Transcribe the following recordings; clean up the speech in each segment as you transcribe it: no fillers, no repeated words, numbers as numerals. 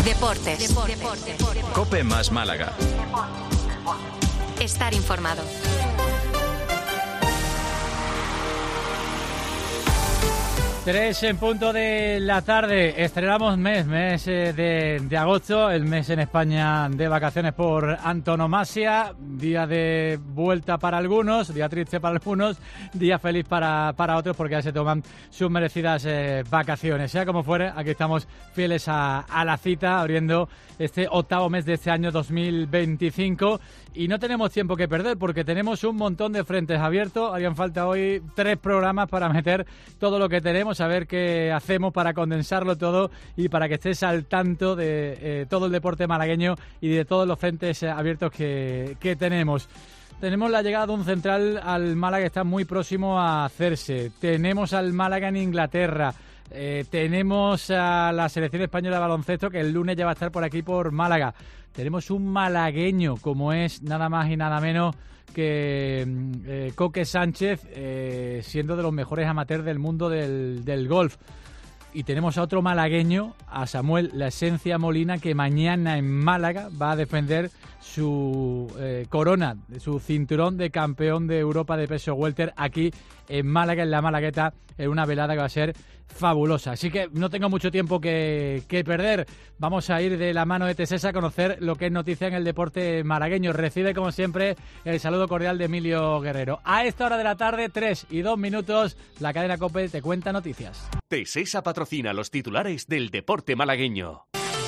Deportes. COPE más Málaga. Estar informado. 3 en punto de la tarde. Estrenamos mes de agosto, el mes en España de vacaciones por antonomasia, día de vuelta para algunos, día triste para algunos, día feliz para otros, porque ya se toman sus merecidas vacaciones. Sea como fuere, aquí estamos fieles a la cita, abriendo este octavo mes de este año 2025, y no tenemos tiempo que perder porque tenemos un montón de frentes abiertos. Harían falta hoy 3 programas para meter todo lo que tenemos, a ver qué hacemos para condensarlo todo y para que estés al tanto de todo el deporte malagueño y de todos los frentes abiertos que tenemos. Tenemos la llegada de un central al Málaga que está muy próximo a hacerse. Tenemos al Málaga en Inglaterra. Tenemos a la selección española de baloncesto que el lunes ya va a estar por aquí por Málaga. Tenemos un malagueño como es nada más y nada menos que Coque Sánchez, siendo de los mejores amateurs del mundo del golf. Y tenemos a otro malagueño, a Samuel La Esencia Molina, que mañana en Málaga va a defender su corona, su cinturón de campeón de Europa de peso welter aquí en Málaga, en la Malagueta, en una velada que va a ser fabulosa. Así que no tengo mucho tiempo que perder. Vamos a ir de la mano de Tesesa a conocer lo que es noticia en el deporte malagueño. Recibe, como siempre, el saludo cordial de Emilio Guerrero. A esta hora de la tarde, 3:02, la cadena COPE te cuenta noticias. Tesesa patrocina los titulares del deporte malagueño.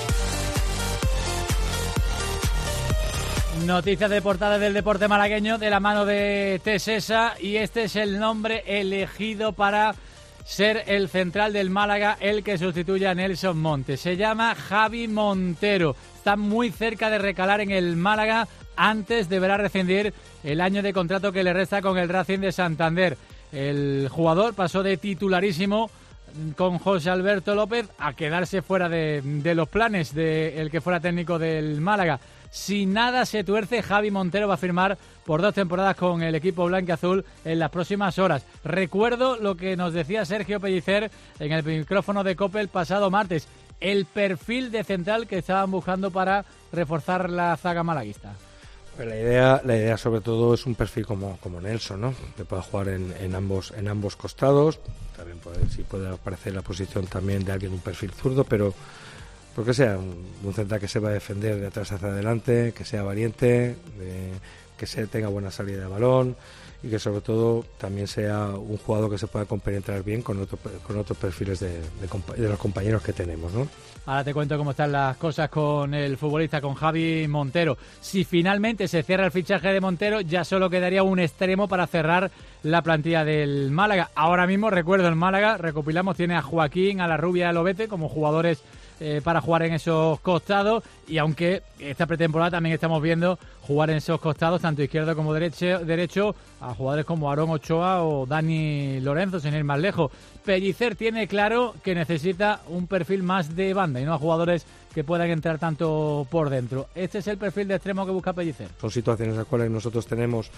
Noticias de portada del deporte malagueño de la mano de Tesesa, y este es el nombre elegido para ser el central del Málaga, el que sustituye a Nelson Montes. Se llama Javi Montero. Está muy cerca de recalar en el Málaga. Antes deberá rescindir el año de contrato que le resta con el Racing de Santander. El jugador pasó de titularísimo con José Alberto López a quedarse fuera de los planes del que fuera técnico del Málaga. Si nada se tuerce, Javi Montero va a firmar por 2 temporadas con el equipo blanquiazul en las próximas horas. Recuerdo lo que nos decía Sergio Pellicer en el micrófono de COPE el pasado martes, el perfil de central que estaban buscando para reforzar la zaga malaguista. Pues la idea sobre todo es un perfil como Nelson, ¿no? Que pueda jugar en ambos costados. También puede aparecer la posición también de alguien de un perfil zurdo, pero porque sea un central que sepa defender de atrás hacia adelante, que sea valiente, que tenga buena salida de balón y que sobre todo también sea un jugador que se pueda compenetrar bien con otros perfiles de los compañeros que tenemos, ¿no? Ahora te cuento cómo están las cosas con el futbolista, con Javi Montero. Si finalmente se cierra el fichaje de Montero, ya solo quedaría un extremo para cerrar la plantilla del Málaga. Ahora mismo, recuerdo, el Málaga, recopilamos, tiene a Joaquín, a La Rubia y a Lobete como jugadores para jugar en esos costados, y aunque esta pretemporada también estamos viendo jugar en esos costados, tanto izquierdo como derecho, a jugadores como Aarón Ochoa o Dani Lorenzo, sin ir más lejos. Pellicer tiene claro que necesita un perfil más de banda y no a jugadores que puedan entrar tanto por dentro. Este es el perfil de extremo que busca Pellicer. Son situaciones en las cuales nosotros tenemos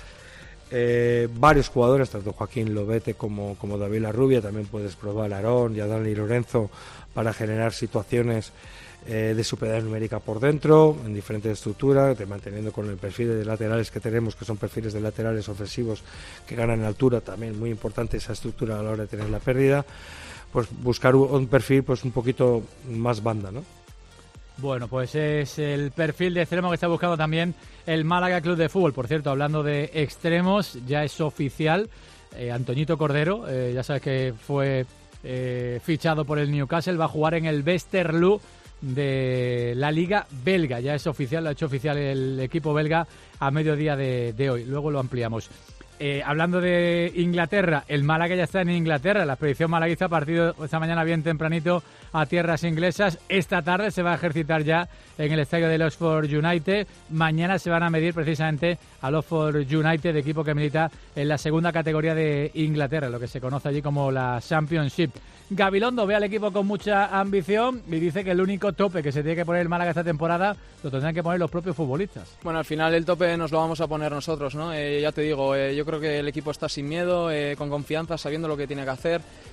varios jugadores, tanto Joaquín Lobete como David Larrubia. También puedes probar a Aarón y a Dani Lorenzo para generar situaciones de superioridad numérica por dentro, en diferentes estructuras, manteniendo con el perfil de laterales que tenemos, que son perfiles de laterales ofensivos que ganan en altura. También muy importante esa estructura a la hora de tener la pérdida. Pues buscar un perfil pues un poquito más banda, ¿no? Bueno, pues es el perfil de extremo que está buscando también el Málaga Club de Fútbol. Por cierto, hablando de extremos, ya es oficial, Antoñito Cordero, ya sabes que fue fichado por el Newcastle, va a jugar en el Westerlo de la Liga Belga. Ya es oficial, lo ha hecho oficial el equipo belga a mediodía de hoy. Luego lo ampliamos. Hablando de Inglaterra, el Málaga ya está en Inglaterra. La expedición malaguista, partido esta mañana bien tempranito a tierras inglesas. Esta tarde se va a ejercitar ya en el estadio del Oxford United. Mañana se van a medir precisamente al Oxford United, equipo que milita en la segunda categoría de Inglaterra, lo que se conoce allí como la Championship. Gabilondo ve al equipo con mucha ambición y dice que el único tope que se tiene que poner el Málaga esta temporada lo tendrán que poner los propios futbolistas. Bueno, al final el tope nos lo vamos a poner nosotros, ¿no? Ya te digo, yo creo que el equipo está sin miedo, con confianza, sabiendo lo que tiene que hacer.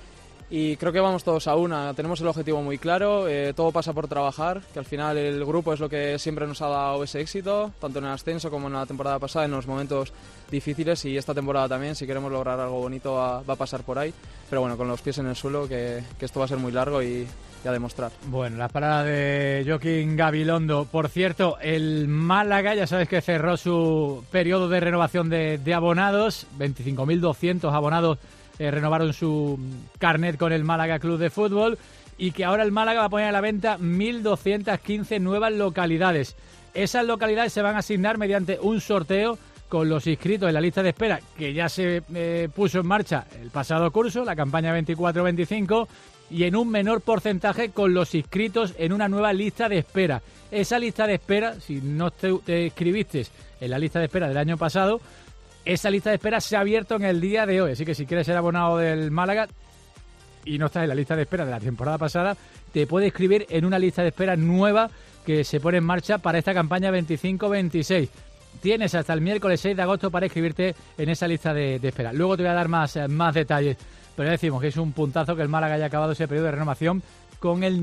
y creo que vamos todos a una. Tenemos el objetivo muy claro, todo pasa por trabajar, que al final el grupo es lo que siempre nos ha dado ese éxito, tanto en el ascenso como en la temporada pasada, en los momentos difíciles, y esta temporada también, si queremos lograr algo bonito va a pasar por ahí, pero bueno, con los pies en el suelo, que esto va a ser muy largo y a demostrar. Bueno, las palabras de Joaquín Gabilondo. Por cierto, el Málaga, ya sabes que cerró su periodo de renovación de abonados, 25.200 abonados renovaron su carnet con el Málaga Club de Fútbol, y que ahora el Málaga va a poner a la venta 1.215 nuevas localidades. Esas localidades se van a asignar mediante un sorteo con los inscritos en la lista de espera, que ya se puso en marcha el pasado curso, la campaña 24-25, y en un menor porcentaje con los inscritos en una nueva lista de espera. Esa lista de espera, si no te inscribiste en la lista de espera del año pasado, esa lista de espera se ha abierto en el día de hoy, así que si quieres ser abonado del Málaga y no estás en la lista de espera de la temporada pasada, te puedes inscribir en una lista de espera nueva que se pone en marcha para esta campaña 25-26. Tienes hasta el miércoles 6 de agosto para inscribirte en esa lista de espera. Luego te voy a dar más detalles, pero ya decimos que es un puntazo que el Málaga haya acabado ese periodo de renovación con el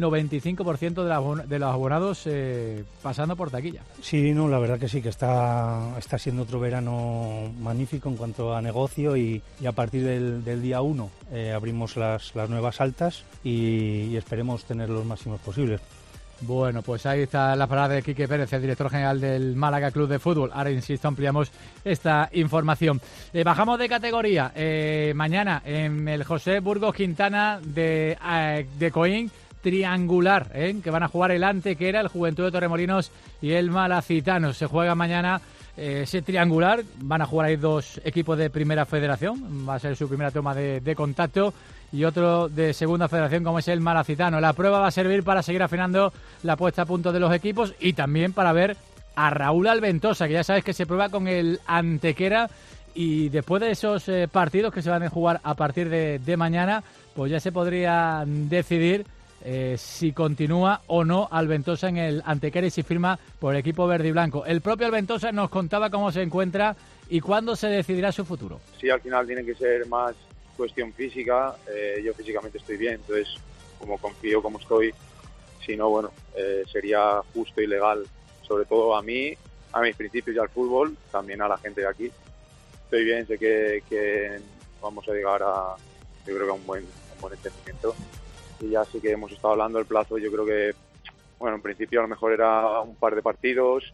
95% de los abonados pasando por taquilla. Sí, no, la verdad que sí, que está siendo otro verano magnífico en cuanto a negocio, y a partir del día 1 abrimos las nuevas altas y esperemos tener los máximos posibles. Bueno, pues ahí está la palabra de Quique Pérez, el director general del Málaga Club de Fútbol. Ahora, insisto, ampliamos esta información. Bajamos de categoría. Mañana en el José Burgos Quintana de Coín, triangular, que van a jugar el Antequera, el Juventud de Torremolinos y el Malacitano. Se juega mañana ese triangular. Van a jugar ahí dos equipos de Primera Federación. Va a ser su primera toma de contacto, y otro de Segunda Federación, como es el Malacitano. La prueba va a servir para seguir afinando la puesta a punto de los equipos, y también para ver a Raúl Alventosa, que ya sabes que se prueba con el Antequera, y después de esos partidos que se van a jugar a partir de mañana, pues ya se podría decidir si continúa o no Alventosa en el Antequera y si firma por el equipo verde y blanco. El propio Alventosa nos contaba cómo se encuentra y cuándo se decidirá su futuro. Sí, al final tiene que ser más cuestión física. Yo físicamente estoy bien, entonces como confío como estoy, si no, bueno, sería justo y legal, sobre todo a mí, a mis principios y al fútbol, también a la gente de aquí. Estoy bien, sé que vamos a llegar a, yo creo que a un buen entendimiento, y ya sí que hemos estado hablando del plazo. Yo creo que, bueno, en principio a lo mejor era un par de partidos,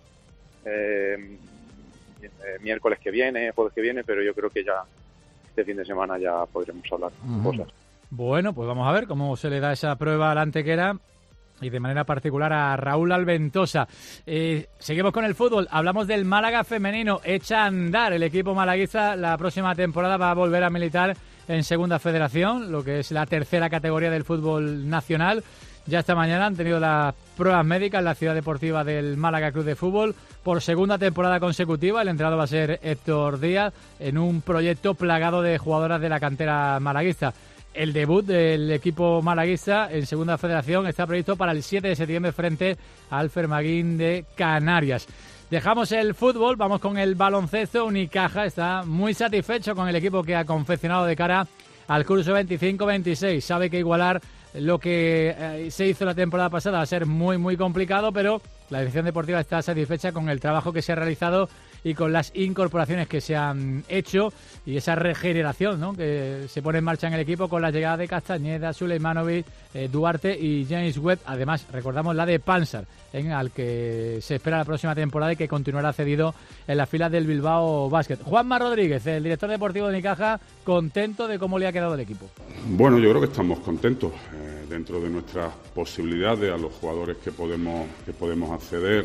miércoles que viene, jueves que viene, pero yo creo que ya este fin de semana ya podremos hablar cosas. Bueno, pues vamos a ver cómo se le da esa prueba al Antequera y de manera particular a Raúl Alventosa. Seguimos con el fútbol, hablamos del Málaga femenino. Echa a andar el equipo malaguista, la próxima temporada va a volver a militar en Segunda Federación, lo que es la tercera categoría del fútbol nacional. Ya esta mañana han tenido las pruebas médicas en la ciudad deportiva del Málaga Club de Fútbol por segunda temporada consecutiva. El entrenador va a ser Héctor Díaz, en un proyecto plagado de jugadoras de la cantera malaguista. El debut del equipo malaguista en Segunda Federación está previsto para el 7 de septiembre frente al Fermaguín de Canarias. Dejamos el fútbol, vamos con el baloncesto. Unicaja está muy satisfecho con el equipo que ha confeccionado de cara al curso 25-26. Sabe que igualar lo que se hizo la temporada pasada va a ser muy, muy complicado, pero la dirección deportiva está satisfecha con el trabajo que se ha realizado y con las incorporaciones que se han hecho y esa regeneración, ¿no?, que se pone en marcha en el equipo con la llegada de Castañeda, Suleimanovic, Duarte y James Webb. Además, recordamos la de Pansar, al que se espera la próxima temporada y que continuará cedido en las filas del Bilbao Basket. Juanma Rodríguez, el director deportivo de Unicaja, contento de cómo le ha quedado el equipo. Bueno, yo creo que estamos contentos. Dentro de nuestras posibilidades, a los jugadores que podemos acceder,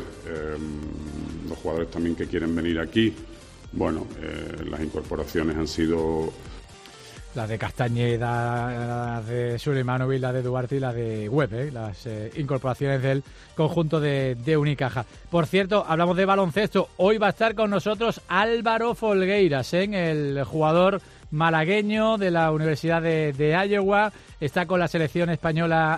los jugadores también que quieren venir aquí. Bueno, las incorporaciones han sido la de Castañeda, la de Suleimanovic, la de Duarte y la de Webb, las incorporaciones del conjunto de Unicaja. Por cierto, hablamos de baloncesto. Hoy va a estar con nosotros Álvaro Folgueiras, el jugador malagueño de la Universidad de Iowa. Está con la selección española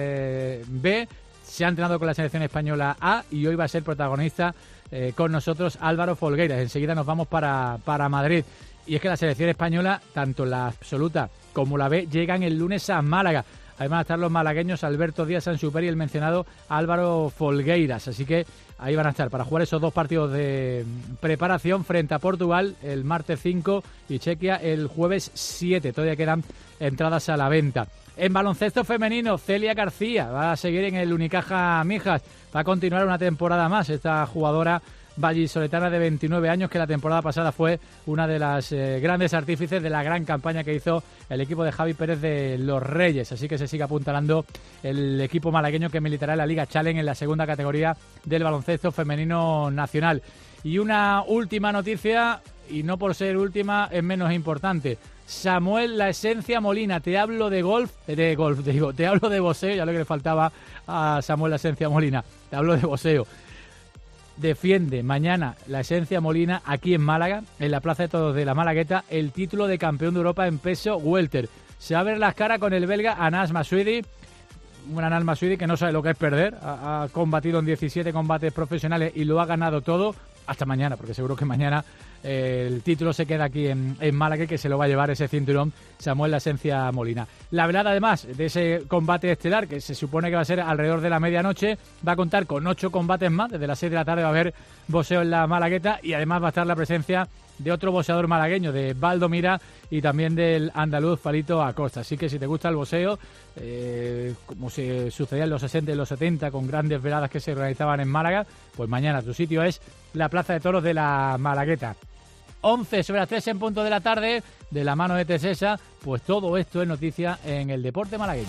B, se ha entrenado con la selección española A y hoy va a ser protagonista con nosotros Álvaro Folgueiras. Enseguida nos vamos para Madrid. Y es que la selección española, tanto la absoluta como la B, llegan el lunes a Málaga. Ahí van a estar los malagueños Alberto Díaz Sanchuperi y el mencionado Álvaro Folgueiras. Así que ahí van a estar para jugar esos 2 partidos de preparación frente a Portugal el martes 5 y Chequia el jueves 7. Todavía quedan entradas a la venta. En baloncesto femenino, Celia García va a seguir en el Unicaja Mijas. Va a continuar una temporada más esta jugadora vallisoletana de 29 años, que la temporada pasada fue una de las grandes artífices de la gran campaña que hizo el equipo de Javi Pérez de los Reyes. Así que se sigue apuntalando el equipo malagueño que militará en la Liga Challenge en la segunda categoría del baloncesto femenino nacional. Y una última noticia, y no por ser última es menos importante. Samuel La Esencia Molina, te hablo de te hablo de boxeo, ya lo que le faltaba a Samuel La Esencia Molina, te hablo de boxeo. Defiende mañana La Esencia Molina aquí en Málaga, en la Plaza de Toros de la Malagueta, el título de campeón de Europa en peso welter. Se va a ver las caras con el belga Anas Masudi, un Anas Masudi que no sabe lo que es perder, ha combatido en 17 combates profesionales y lo ha ganado todo. Hasta mañana, porque seguro que mañana el título se queda aquí en Málaga, que se lo va a llevar ese cinturón Samuel La Esencia Molina. La velada, además de ese combate estelar, que se supone que va a ser alrededor de la medianoche, va a contar con 8 combates más. Desde las 6 de la tarde va a haber boxeo en la Malagueta y además va a estar la presencia de otro boxeador malagueño, de Baldo Mira, y también del andaluz Palito Acosta. Así que si te gusta el boxeo, como se sucedía en los 60 y los 70 con grandes veladas que se organizaban en Málaga, pues mañana tu sitio es la Plaza de Toros de la Malagueta. 11 sobre las 3 en punto de la tarde, de la mano de Tesesa, pues todo esto es noticia en el deporte malagueño.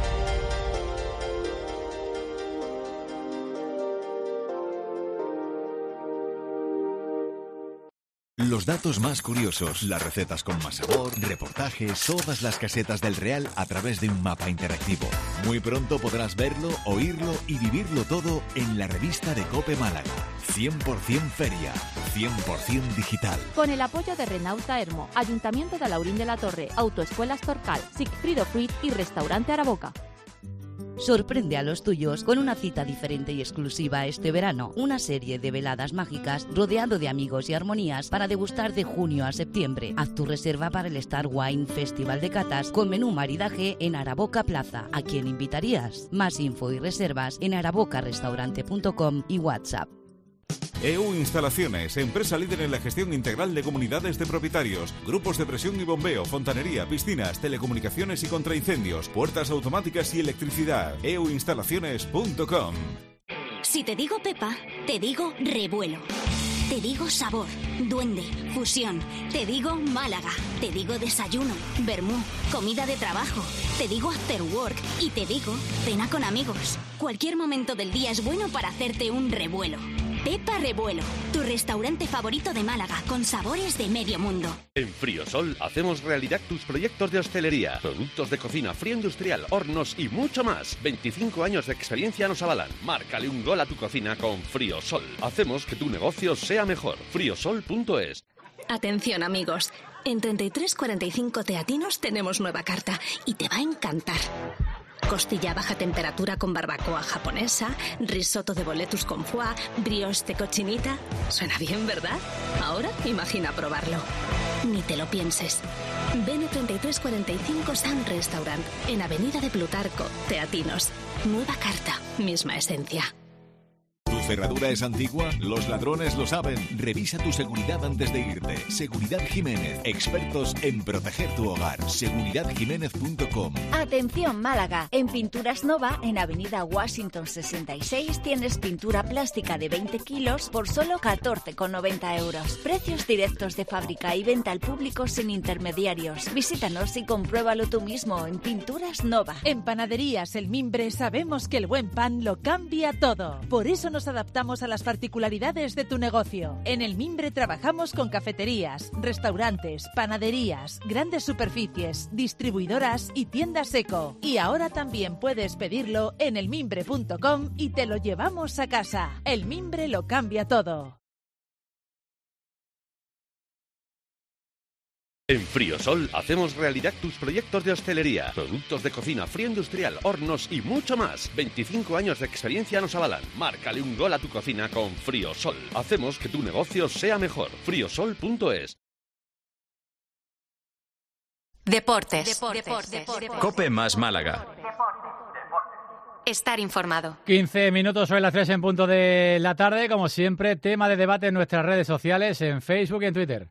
Los datos más curiosos, las recetas con más sabor, reportajes, todas las casetas del Real a través de un mapa interactivo. Muy pronto podrás verlo, oírlo y vivirlo todo en la revista de COPE Málaga. 100% feria, 100% digital. Con el apoyo de Renauta Hermo, Ayuntamiento de Alaurín de la Torre, Autoescuelas Torcal, Sigfrido Fruit y Restaurante Araboca. Sorprende a los tuyos con una cita diferente y exclusiva este verano. Una serie de veladas mágicas rodeado de amigos y armonías para degustar de junio a septiembre. Haz tu reserva para el Star Wine Festival de Catas con menú maridaje en Araboca Plaza. ¿A quién invitarías? Más info y reservas en arabocarestaurante.com y WhatsApp. EU Instalaciones, empresa líder en la gestión integral de comunidades de propietarios, grupos de presión y bombeo, fontanería, piscinas, telecomunicaciones y contraincendios, puertas automáticas y electricidad. euinstalaciones.com. Si te digo Pepa, te digo revuelo. Te digo sabor, duende, fusión. Te digo Málaga. Te digo desayuno, vermú, comida de trabajo. Te digo after work y te digo cena con amigos. Cualquier momento del día es bueno para hacerte un revuelo. Pepa Revuelo, tu restaurante favorito de Málaga, con sabores de medio mundo. En Friosol hacemos realidad tus proyectos de hostelería, productos de cocina, frío industrial, hornos y mucho más. 25 años de experiencia nos avalan. Márcale un gol a tu cocina con Friosol. Hacemos que tu negocio sea mejor. Friosol.es. Atención, amigos. En 3345 Teatinos tenemos nueva carta y te va a encantar. Costilla a baja temperatura con barbacoa japonesa, risotto de boletus con foie, brioche de cochinita. Suena bien, ¿verdad? Ahora imagina probarlo. Ni te lo pienses. Ven a 3345 Sun Restaurant, en Avenida de Plutarco, Teatinos. Nueva carta, misma esencia. ¿Tu cerradura es antigua? Los ladrones lo saben. Revisa tu seguridad antes de irte. Seguridad Jiménez, expertos en proteger tu hogar. seguridadjiménez.com. Atención Málaga, en Pinturas Nova, en Avenida Washington 66, tienes pintura plástica de 20 kilos por solo 14,90 euros. Precios directos de fábrica y venta al público sin intermediarios. Visítanos y compruébalo tú mismo en Pinturas Nova. En Panaderías El Mimbre sabemos que el buen pan lo cambia todo. Por eso nos adaptamos a las particularidades de tu negocio. En El Mimbre trabajamos con cafeterías, restaurantes, panaderías, grandes superficies, distribuidoras y tiendas eco. Y ahora también puedes pedirlo en elmimbre.com y te lo llevamos a casa. El Mimbre lo cambia todo. En Friosol hacemos realidad tus proyectos de hostelería, productos de cocina, frío industrial, hornos y mucho más. 25 años de experiencia nos avalan. Márcale un gol a tu cocina con Friosol. Hacemos que tu negocio sea mejor. Friosol.es. Deportes. Cope más Málaga. Estar informado. 15 minutos sobre las 3 en punto de la tarde. Como siempre, tema de debate en nuestras redes sociales, en Facebook y en Twitter.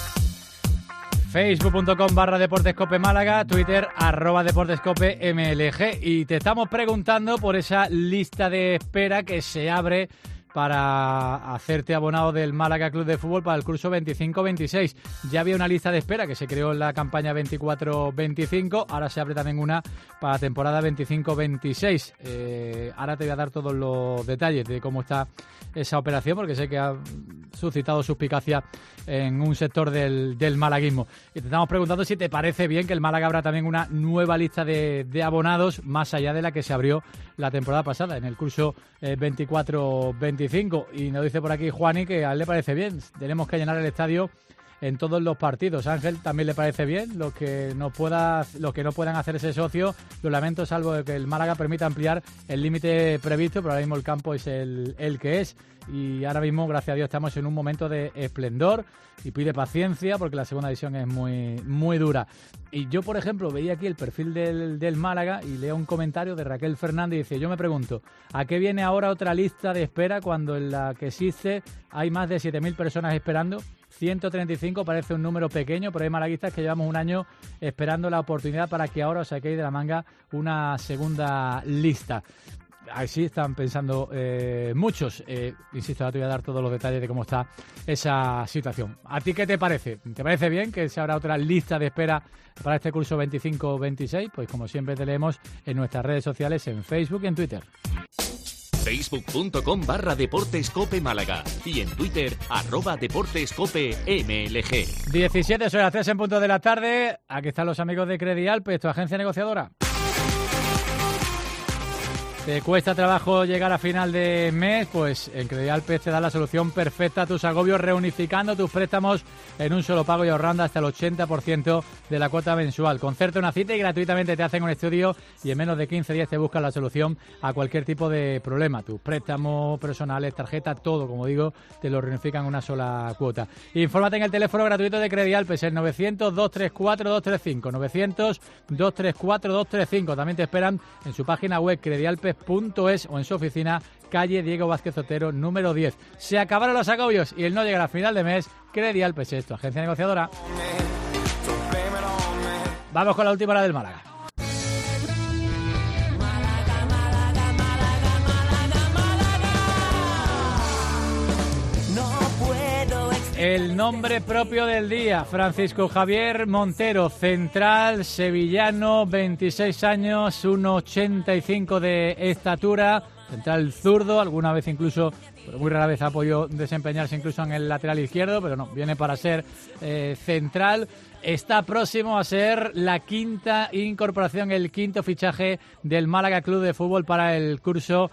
Facebook.com/Deportescope Málaga, Twitter @Deportescope MLG. Y te estamos preguntando por esa lista de espera que se abre para hacerte abonado del Málaga Club de Fútbol para el curso 25-26. Ya había una lista de espera que se creó en la campaña 24-25, ahora se abre también una para la temporada 25-26. Ahora te voy a dar todos los detalles de cómo está esa operación, porque sé que ha suscitado suspicacia en un sector del malaguismo. Y te estamos preguntando si te parece bien que el Málaga abra también una nueva lista de abonados, más allá de la que se abrió la temporada pasada, en el curso 24-25. Y nos dice por aquí Juani que a él le parece bien. Tenemos que llenar el estadio en todos los partidos. Ángel, ¿también le parece bien? Los que no puedan hacerse socios, lo lamento, salvo de que el Málaga permita ampliar el límite previsto, pero ahora mismo el campo es el que es. Y ahora mismo, gracias a Dios, estamos en un momento de esplendor y pide paciencia porque la segunda división es muy, muy dura. Y yo, por ejemplo, veía aquí el perfil del Málaga y leo un comentario de Raquel Fernández y dice: yo me pregunto, ¿a qué viene ahora otra lista de espera cuando en la que existe hay más de 7.000 personas esperando? 135 parece un número pequeño, pero hay malaguistas que llevamos un año esperando la oportunidad para que ahora os saquéis de la manga una segunda lista. Así están pensando muchos. Insisto, ahora te voy a dar todos los detalles de cómo está esa situación. ¿A ti qué te parece? ¿Te parece bien que se abra otra lista de espera para este curso 25-26? Pues como siempre te leemos en nuestras redes sociales, en Facebook y en Twitter. Facebook.com/Deportescope Málaga y en Twitter @Deportescope MLG. 17 sobre las 3 en punto de la tarde. Aquí están los amigos de Credialpes, tu agencia negociadora. ¿Te cuesta trabajo llegar a final de mes? Pues en Credialpes te da la solución perfecta a tus agobios, reunificando tus préstamos en un solo pago y ahorrando hasta el 80% de la cuota mensual. Concerta una cita y gratuitamente te hacen un estudio y en menos de 15 días te buscan la solución a cualquier tipo de problema. Tus préstamos personales, tarjeta, todo, como digo, te lo reunifican en una sola cuota. Infórmate en el teléfono gratuito de Credialpes, el 900-234-235, 900-234-235. También te esperan en su página web credialpes.es o en su oficina, calle Diego Vázquez Otero, número 10. Se acabaron los agobios y el no llegar a final de mes. Credialpes es tu agencia negociadora. Vamos con la última hora del Málaga. El nombre propio del día: Francisco Javier Montero, central sevillano, 26 años, 1,85 de estatura, central zurdo, alguna vez incluso, pero muy rara vez ha podido desempeñarse incluso en el lateral izquierdo, pero no, viene para ser central. Está próximo a ser la quinta incorporación, el quinto fichaje del Málaga Club de Fútbol para el curso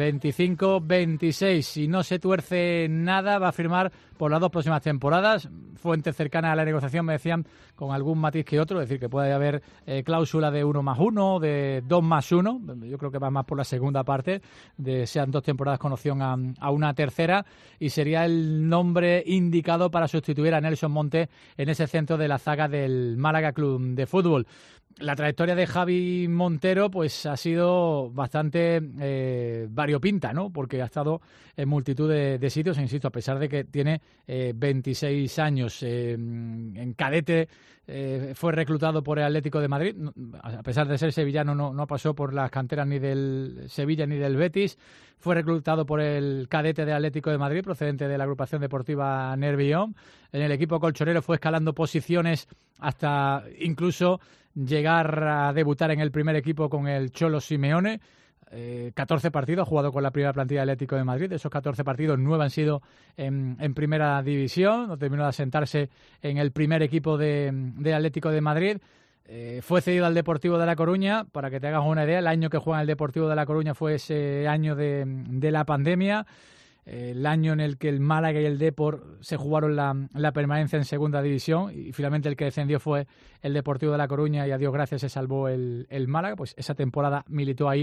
25-26. Si no se tuerce nada, va a firmar por las 2 próximas temporadas. Fuentes cercanas a la negociación me decían con algún matiz que otro, es decir, que puede haber cláusula de 1+1, de 2+1. Yo creo que va más por la segunda parte, de sean 2 temporadas con opción a una tercera, y sería el nombre indicado para sustituir a Nelson Monte en ese centro de la zaga del Málaga Club de Fútbol. La trayectoria de Javi Montero pues ha sido bastante variopinta, ¿no? Porque ha estado en multitud de sitios, insisto, a pesar de que tiene 26 años. En cadete fue reclutado por el Atlético de Madrid. A pesar de ser sevillano, no pasó por las canteras ni del Sevilla ni del Betis. Fue reclutado por el cadete del Atlético de Madrid, procedente de la agrupación deportiva Nervión. En el equipo colchonero fue escalando posiciones hasta incluso llegar a debutar en el primer equipo con el Cholo Simeone. 14 partidos ha jugado con la primera plantilla del Atlético de Madrid. De esos 14 partidos, 9 han sido en primera división. No terminó de asentarse en el primer equipo de Atlético de Madrid. Fue cedido al Deportivo de La Coruña. Para que te hagas una idea, el año que juega en el Deportivo de La Coruña fue ese año de la pandemia. El año en el que el Málaga y el Depor se jugaron la permanencia en segunda división, y finalmente el que descendió fue el Deportivo de La Coruña, y a Dios gracias se salvó el Málaga. Pues esa temporada militó ahí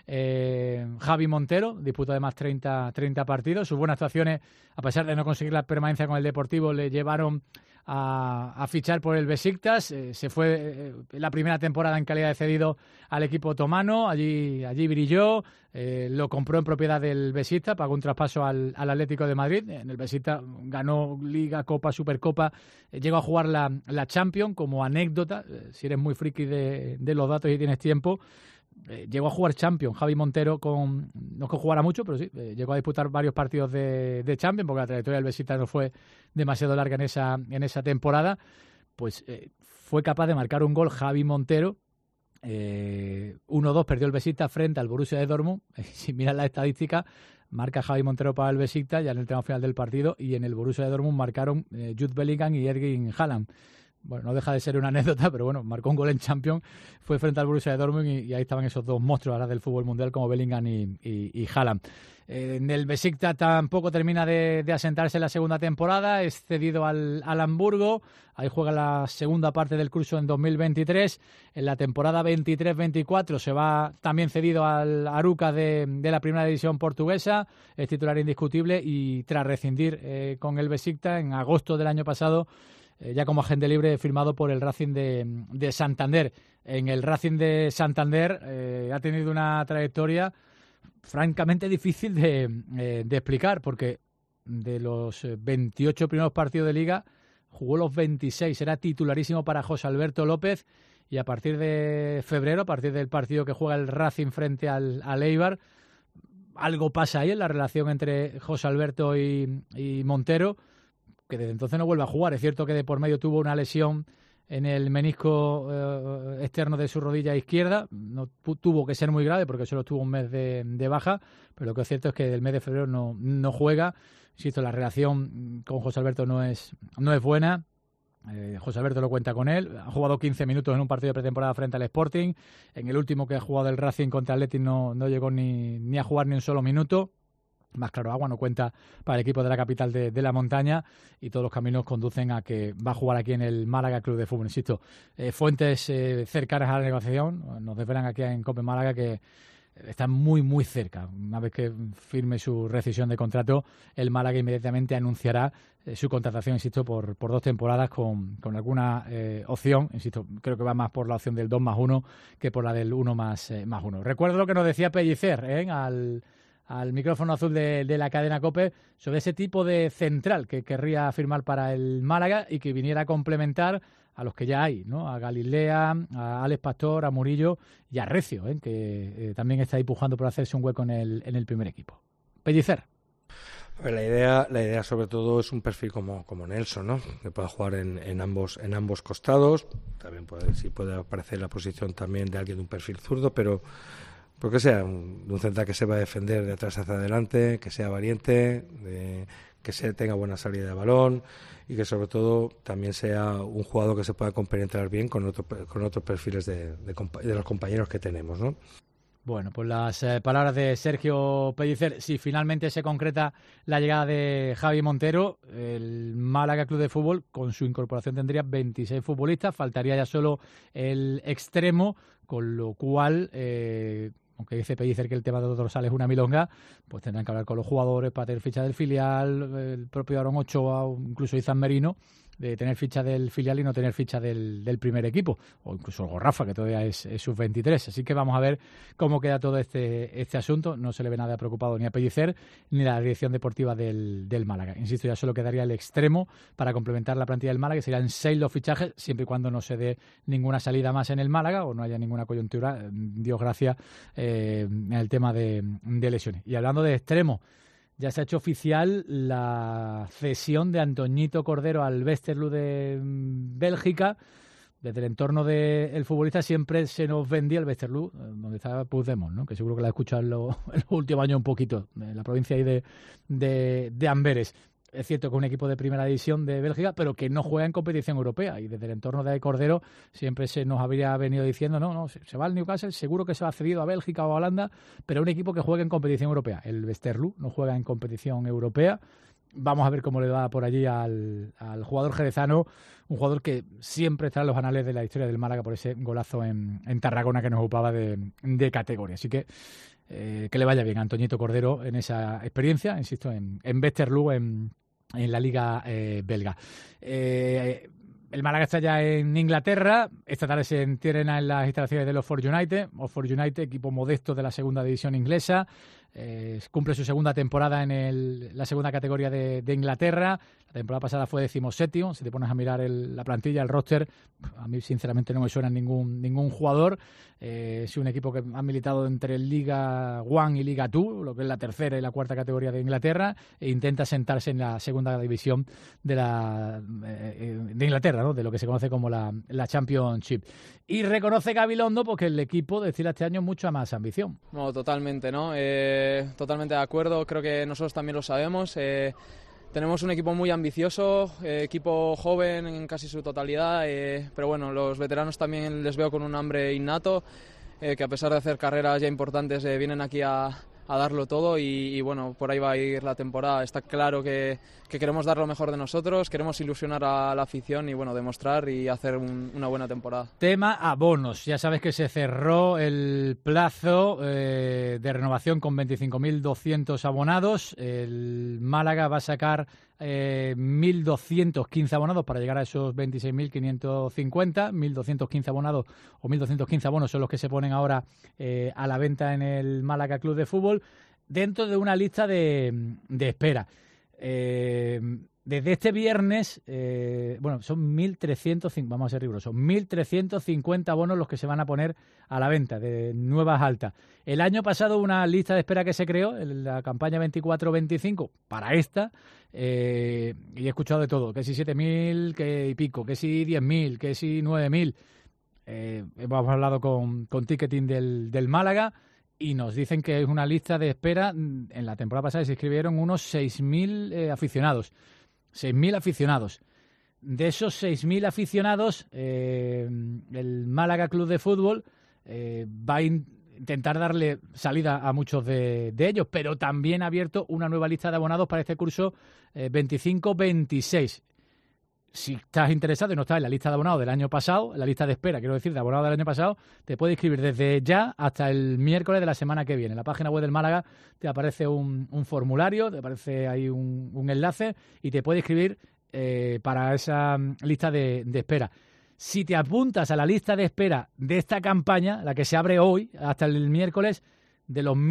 Javi Montero disputó además 30 partidos. Sus buenas actuaciones, a pesar de no conseguir la permanencia con el Deportivo, le llevaron a fichar por el Besiktas. Se fue la primera temporada en calidad de cedido al equipo otomano, allí brilló, lo compró en propiedad del Besiktas, pagó un traspaso al Atlético de Madrid. En el Besiktas ganó Liga, Copa, Supercopa, llegó a jugar la Champions. Como anécdota, si eres muy friki de los datos y tienes tiempo, llegó a jugar Champions Javi Montero, no es que jugara mucho, pero sí, llegó a disputar varios partidos de Champions, porque la trayectoria del Besiktas no fue demasiado larga en esa temporada. Pues fue capaz de marcar un gol Javi Montero. 1-2 perdió el Besiktas frente al Borussia de Dortmund. Si miras la estadística, marca Javi Montero para el Besiktas ya en el tramo final del partido, y en el Borussia de Dortmund marcaron Jude Bellingham y Erling Haaland. Bueno, no deja de ser una anécdota, pero bueno, marcó un gol en Champions, fue frente al Borussia de Dortmund y ahí estaban esos dos monstruos ahora del fútbol mundial como Bellingham y Haaland. En el Besiktas tampoco termina de asentarse en la segunda temporada, es cedido al Hamburgo, ahí juega la segunda parte del curso en 2023. En la temporada 23-24 se va también cedido al Arouca de la primera división portuguesa, es titular indiscutible, y tras rescindir con el Besiktas en agosto del año pasado, ya como agente libre, firmado por el Racing de Santander. En el Racing de Santander ha tenido una trayectoria francamente difícil de explicar, porque de los 28 primeros partidos de Liga jugó los 26, era titularísimo para José Alberto López, y a partir de febrero, a partir del partido que juega el Racing frente al Eibar, algo pasa ahí en la relación entre José Alberto y Montero, que desde entonces no vuelve a jugar. Es cierto que de por medio tuvo una lesión en el menisco externo de su rodilla izquierda, no tuvo que ser muy grave porque solo tuvo un mes de baja, pero lo que es cierto es que del mes de febrero no juega. Insisto, la relación con José Alberto no es buena. José Alberto lo cuenta con él, ha jugado 15 minutos en un partido de pretemporada frente al Sporting, en el último que ha jugado el Racing contra el Athletic no llegó ni a jugar ni un solo minuto. Más claro, agua no cuenta para el equipo de la capital de la montaña, y todos los caminos conducen a que va a jugar aquí en el Málaga Club de Fútbol. Insisto, fuentes cercanas a la negociación nos desvelan aquí en COPE Málaga que está muy, muy cerca. Una vez que firme su rescisión de contrato, el Málaga inmediatamente anunciará su contratación, insisto, por 2 temporadas con alguna opción. Insisto, creo que va más por la opción del 2+1 que por la del 1+1. Recuerdo lo que nos decía Pellicer al micrófono azul de la cadena COPE sobre ese tipo de central que querría firmar para el Málaga y que viniera a complementar a los que ya hay, ¿no? A Galilea, a Alex Pastor, a Murillo y a Recio, que también está ahí pujando por hacerse un hueco en el primer equipo. Pellicer. La idea sobre todo es un perfil como Nelson, ¿no? Que pueda jugar en ambos costados. También puede aparecer la posición también de alguien de un perfil zurdo, pero que sea un central que sepa defender de atrás hacia adelante, que sea valiente, que tenga buena salida de balón, y que sobre todo también sea un jugador que se pueda compenetrar bien con otros perfiles de los compañeros que tenemos, ¿no? Bueno, pues las palabras de Sergio Pellicer. Si finalmente se concreta la llegada de Javi Montero, el Málaga Club de Fútbol con su incorporación tendría 26 futbolistas, faltaría ya solo el extremo, con lo cual, aunque dice Pellicer que el tema de los dorsales es una milonga, pues tendrán que hablar con los jugadores para tener ficha del filial, el propio Aaron Ochoa o incluso Izan Merino, de tener ficha del filial y no tener ficha del primer equipo, o incluso el Rafa, que todavía es sub-23. Así que vamos a ver cómo queda todo este asunto. No se le ve nada preocupado ni a Pellicer ni a la dirección deportiva del Málaga. Insisto, ya solo quedaría el extremo para complementar la plantilla del Málaga, que serían 6 los fichajes, siempre y cuando no se dé ninguna salida más en el Málaga o no haya ninguna coyuntura, Dios gracias, en el tema de lesiones. Y hablando de extremo, ya se ha hecho oficial la cesión de Antoñito Cordero al Westerlo de Bélgica. Desde el entorno del futbolista siempre se nos vendía el Westerlo, donde estaba Puigdemont, ¿no? Que seguro que la he escuchado en los últimos años un poquito, en la provincia ahí de Amberes. Es cierto que es un equipo de primera división de Bélgica, pero que no juega en competición europea. Y desde el entorno de Cordero siempre se nos habría venido diciendo, no, se va al Newcastle, seguro que se va cedido a Bélgica o a Holanda, pero un equipo que juegue en competición europea. El Westerlo no juega en competición europea. Vamos a ver cómo le va por allí al jugador jerezano, un jugador que siempre está en los anales de la historia del Málaga por ese golazo en Tarragona que nos ocupaba de categoría. Así que que le vaya bien a Antoñito Cordero en esa experiencia, insisto, en Westerlo, en la Liga belga. El Málaga está ya en Inglaterra. Esta tarde se entrena en las instalaciones del Oxford United. Oxford United, equipo modesto de la segunda división inglesa. Cumple su segunda temporada en la segunda categoría de Inglaterra. La temporada pasada fue 17º. Si te pones a mirar la plantilla, el roster, a mí sinceramente no me suena ningún jugador. Es un equipo que ha militado entre Liga One y Liga Two, lo que es la tercera y la cuarta categoría de Inglaterra, e intenta sentarse en la segunda división de Inglaterra, ¿no? De lo que se conoce como la Championship. Y reconoce Gabilondo porque el equipo destila este año mucha más ambición. No, totalmente, ¿no? Totalmente de acuerdo. Creo que nosotros también lo sabemos. Tenemos un equipo muy ambicioso, equipo joven en casi su totalidad, pero bueno, los veteranos también les veo con un hambre innato, que a pesar de hacer carreras ya importantes vienen aquí a darlo todo y bueno, por ahí va a ir la temporada. Está claro que queremos dar lo mejor de nosotros, queremos ilusionar a la afición y bueno, demostrar y hacer una buena temporada. Tema abonos. Ya sabes que se cerró el plazo de renovación con 25.200 abonados. El Málaga va a sacar 1.215 abonados para llegar a esos 26.550. 1.215 abonados o 1.215 abonos son los que se ponen ahora a la venta en el Málaga Club de Fútbol, dentro de una lista de espera. Desde este viernes, son 1.350, vamos a ser rigurosos, 1.350 abonos los que se van a poner a la venta de nuevas altas. El año pasado una lista de espera que se creó en la campaña 24-25 para esta, y he escuchado de todo, que si 7.000 que y pico, que si 10.000, que si 9.000. Hemos hablado con ticketing del Málaga y nos dicen que es una lista de espera. En la temporada pasada se inscribieron unos 6.000 aficionados. 6.000 aficionados. De esos 6.000 aficionados, el Málaga Club de Fútbol va a intentar darle salida a muchos de ellos, pero también ha abierto una nueva lista de abonados para este curso 25-26. Si estás interesado y no estás en la lista de abonados del año pasado, en la lista de espera, quiero decir, de abonados del año pasado, te puedes inscribir desde ya hasta el miércoles de la semana que viene. En la página web del Málaga te aparece un formulario, te aparece ahí un enlace y te puedes inscribir para esa lista de espera. Si te apuntas a la lista de espera de esta campaña, la que se abre hoy hasta el miércoles, de los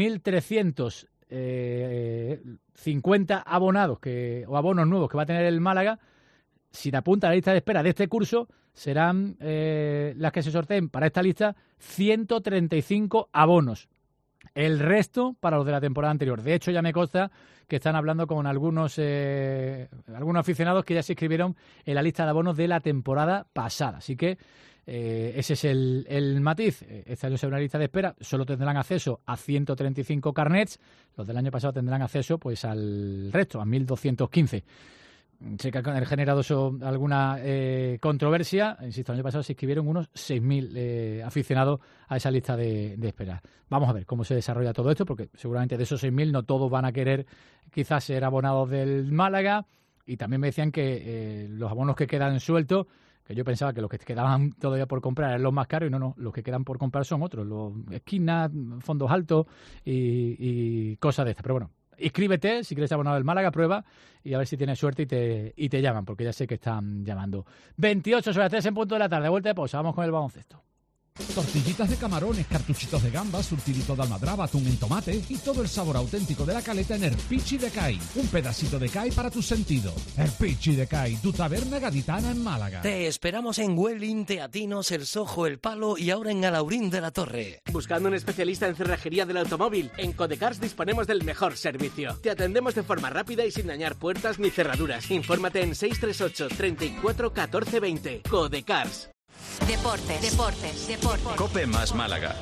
1.350 abonados o abonos nuevos que va a tener el Málaga, si te apuntas a la lista de espera de este curso, serán las que se sorteen para esta lista 135 abonos. El resto para los de la temporada anterior. De hecho, ya me consta que están hablando con algunos aficionados que ya se inscribieron en la lista de abonos de la temporada pasada. Así que ese es el matiz. Este año será una lista de espera. Solo tendrán acceso a 135 carnets. Los del año pasado tendrán acceso pues al resto, a 1.215. Sé que ha generado eso alguna controversia. Insisto, el año pasado se inscribieron unos 6.000 aficionados a esa lista de espera. Vamos a ver cómo se desarrolla todo esto, porque seguramente de esos 6.000 no todos van a querer quizás ser abonados del Málaga. Y también me decían que los abonos que quedan sueltos, que yo pensaba que los que quedaban todavía por comprar eran los más caros, y no, los que quedan por comprar son otros, los esquinas, fondos altos y cosas de estas. Pero bueno, inscríbete si quieres ser abonado del Málaga, prueba y a ver si tienes suerte y te llaman, porque ya sé que están llamando. 28 sobre las 3 en punto de la tarde, vuelta de pausa, vamos con el baloncesto. Tortillitas de camarones, cartuchitos de gambas, surtidito de almadraba, atún en tomate y todo el sabor auténtico de la caleta en Erpichi de Cai. Un pedacito de Cai para tus sentidos. Erpichi de Cai, tu taberna gaditana en Málaga. Te esperamos en Welling, Teatinos, El Sojo, El Palo y ahora en Alaurín de la Torre. Buscando un especialista en cerrajería del automóvil, en Codecars disponemos del mejor servicio. Te atendemos de forma rápida y sin dañar puertas ni cerraduras. Infórmate en 638 34 14 20. Codecars. Deportes. COPE más Málaga.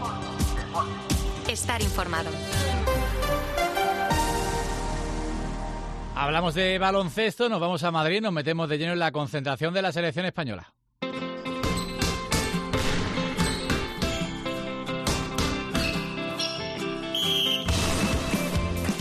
Estar informado. Hablamos de baloncesto, nos vamos a Madrid, nos metemos de lleno en la concentración de la selección española.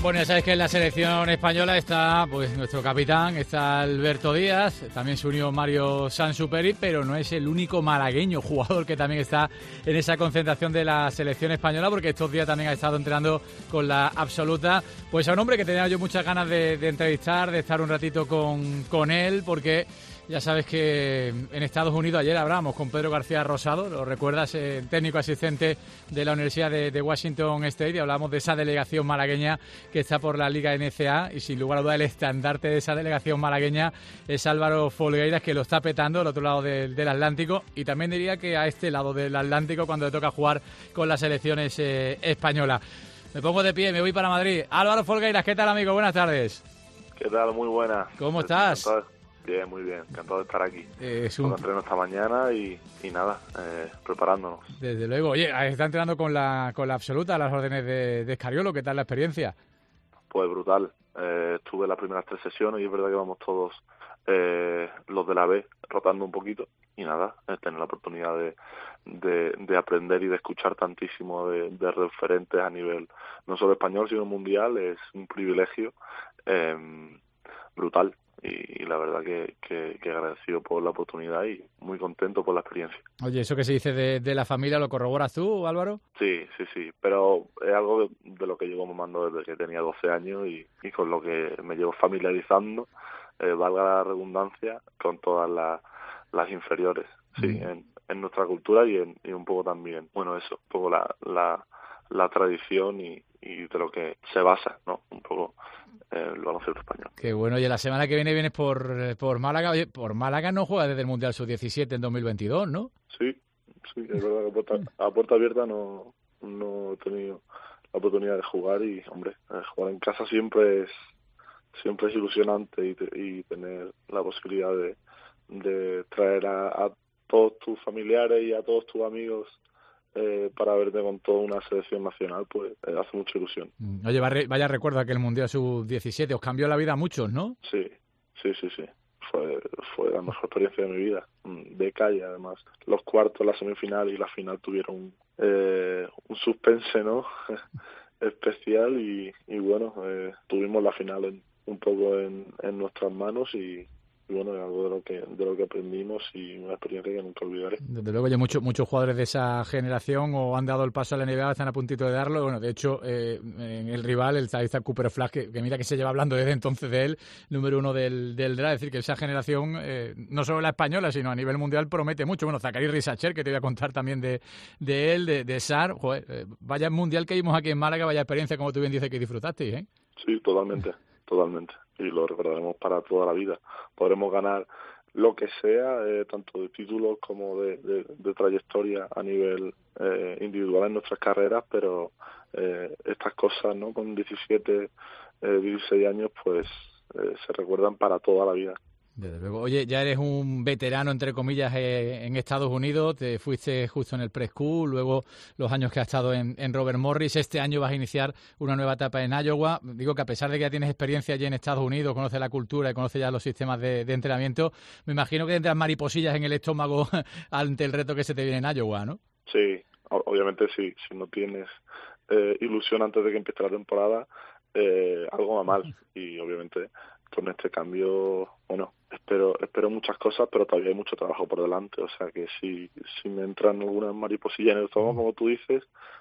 Bueno, ya sabéis que en la selección española está pues nuestro capitán, está Alberto Díaz, también se unió Mario Sansuperi, pero no es el único malagueño jugador que también está en esa concentración de la selección española, porque estos días también ha estado entrenando con la absoluta. Pues a un hombre que tenía yo muchas ganas de entrevistar, de estar un ratito con él, porque ya sabes que en Estados Unidos ayer hablábamos con Pedro García Rosado, lo recuerdas, técnico asistente de la Universidad de Washington State, y hablamos de esa delegación malagueña que está por la Liga NCAA, y sin lugar a duda el estandarte de esa delegación malagueña es Álvaro Folgueiras, que lo está petando al otro lado del Atlántico, y también diría que a este lado del Atlántico cuando le toca jugar con las selecciones españolas. Me pongo de pie, me voy para Madrid. Álvaro Folgueiras, ¿qué tal, amigo? Buenas tardes. ¿Qué tal? Muy buena. ¿Cómo estás? Bien, muy bien. Encantado de estar aquí. Es un entreno esta mañana y nada, preparándonos. Desde luego. Oye, está entrenando con la absoluta a las órdenes de Escariolo. ¿Qué tal la experiencia? Pues brutal. Estuve las primeras 3 sesiones y es verdad que vamos todos los de la B rotando un poquito. Y nada, tener la oportunidad de aprender y de escuchar tantísimo de referentes a nivel no solo español, sino mundial, es un privilegio brutal. Y la verdad que agradecido por la oportunidad y muy contento por la experiencia. Oye, ¿eso que se dice de la familia lo corroboras tú, Álvaro? Sí, pero es algo de lo que llevo mamando desde que tenía 12 años y con lo que me llevo familiarizando, valga la redundancia, con todas las inferiores, sí, en nuestra cultura y un poco también, bueno, eso, un poco la tradición y de lo que se basa, ¿no? Un poco el baloncesto español. Qué bueno. Y la semana que viene vienes por Málaga. Oye, por Málaga no juega desde el Mundial Sub-17 en 2022, ¿no? Sí, es verdad que a puerta abierta no he tenido la oportunidad de jugar y, hombre, jugar en casa siempre es ilusionante y tener la posibilidad de traer a todos tus familiares y a todos tus amigos para verte con toda una selección nacional, pues hace mucha ilusión. Oye, vaya recuerdo aquel Mundial Sub-17, os cambió la vida a muchos, ¿no? Sí. Fue la mejor experiencia de mi vida, de calle además. Los cuartos, la semifinal y la final tuvieron un suspense, ¿no? especial y bueno, tuvimos la final un poco en nuestras manos y bueno, es algo de lo que aprendimos y una experiencia que nunca olvidaré. Desde luego, ya muchos jugadores de esa generación o han dado el paso a la NBA, están a puntito de darlo. Bueno, de hecho, en el rival, el estadista Cooper Flash, que mira que se lleva hablando desde entonces de él, número 1 del draft. Es decir, que esa generación, no solo la española, sino a nivel mundial, promete mucho. Bueno, Zaccarie Risacher, que te voy a contar también de él, de Sar. Joder, vaya mundial que vimos aquí en Málaga, vaya experiencia, como tú bien dices, que disfrutasteis, ¿eh? Sí, totalmente. Y lo recordaremos para toda la vida. Podremos ganar lo que sea, tanto de títulos como de trayectoria a nivel individual en nuestras carreras, pero estas cosas, ¿no? Con 17, 16 años, pues se recuerdan para toda la vida. Desde luego. Oye, ya eres un veterano, entre comillas, en Estados Unidos. Te fuiste justo en el pre-school, luego los años que has estado en Robert Morris. Este año vas a iniciar una nueva etapa en Iowa. Digo que a pesar de que ya tienes experiencia allí en Estados Unidos, conoces la cultura y conoces ya los sistemas de entrenamiento, me imagino que tendrás mariposillas en el estómago ante el reto que se te viene en Iowa, ¿no? Sí, obviamente sí. Si no tienes ilusión antes de que empiece la temporada, algo va mal. Y obviamente con este cambio, bueno, espero muchas cosas, pero todavía hay mucho trabajo por delante, o sea que si me entran algunas mariposillas en el estómago, como tú dices,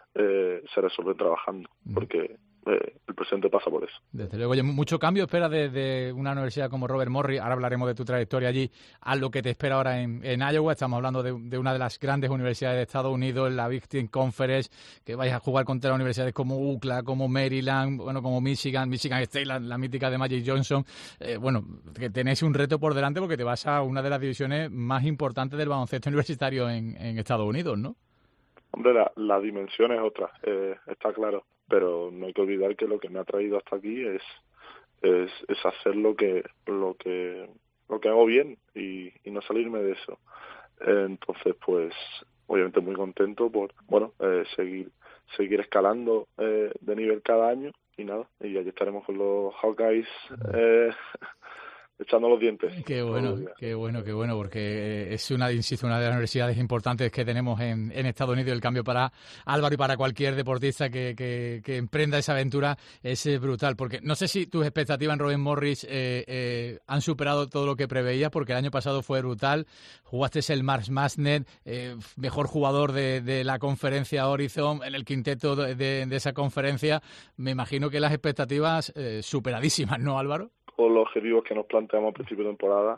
se resuelve trabajando, porque el presente pasa por eso. Desde luego, oye, mucho cambio espera de una universidad como Robert Morris. Ahora hablaremos de tu trayectoria allí, a lo que te espera ahora en Iowa. Estamos hablando de una de las grandes universidades de Estados Unidos, la Big Ten Conference, que vais a jugar contra universidades como UCLA, como Maryland, bueno, como Michigan State, la mítica de Magic Johnson. Bueno, que tenéis un reto por delante porque te vas a una de las divisiones más importantes del baloncesto universitario en Estados Unidos, ¿no? Hombre, la dimensión es otra, está claro, pero no hay que olvidar que lo que me ha traído hasta aquí es hacer lo que hago bien y no salirme de eso. Entonces, pues, obviamente muy contento por, seguir escalando de nivel cada año y nada, y allí estaremos con los Hawkeyes echando los dientes. Qué bueno, porque es una de las universidades importantes que tenemos en Estados Unidos. El cambio para Álvaro y para cualquier deportista que emprenda esa aventura es brutal, porque no sé si tus expectativas en Robin Morris han superado todo lo que preveías, porque el año pasado fue brutal, jugaste el March Madness, mejor jugador de la conferencia Horizon, en el quinteto de esa conferencia. Me imagino que las expectativas superadísimas, ¿no, Álvaro? Todos los objetivos que nos planteamos al principio de temporada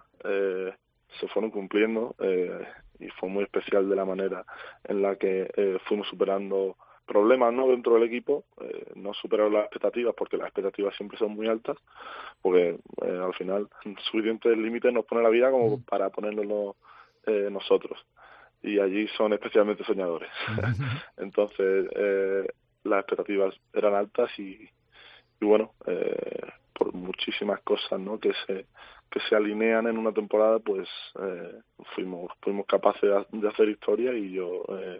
se fueron cumpliendo y fue muy especial de la manera en la que fuimos superando problemas, ¿no?, dentro del equipo. No superaron las expectativas, porque las expectativas siempre son muy altas, porque al final suficientes límites nos pone la vida como para ponernos nosotros, y allí son especialmente soñadores. Entonces las expectativas eran altas y bueno, por muchísimas cosas, ¿no?, que se alinean en una temporada, pues fuimos capaces de hacer historia, y yo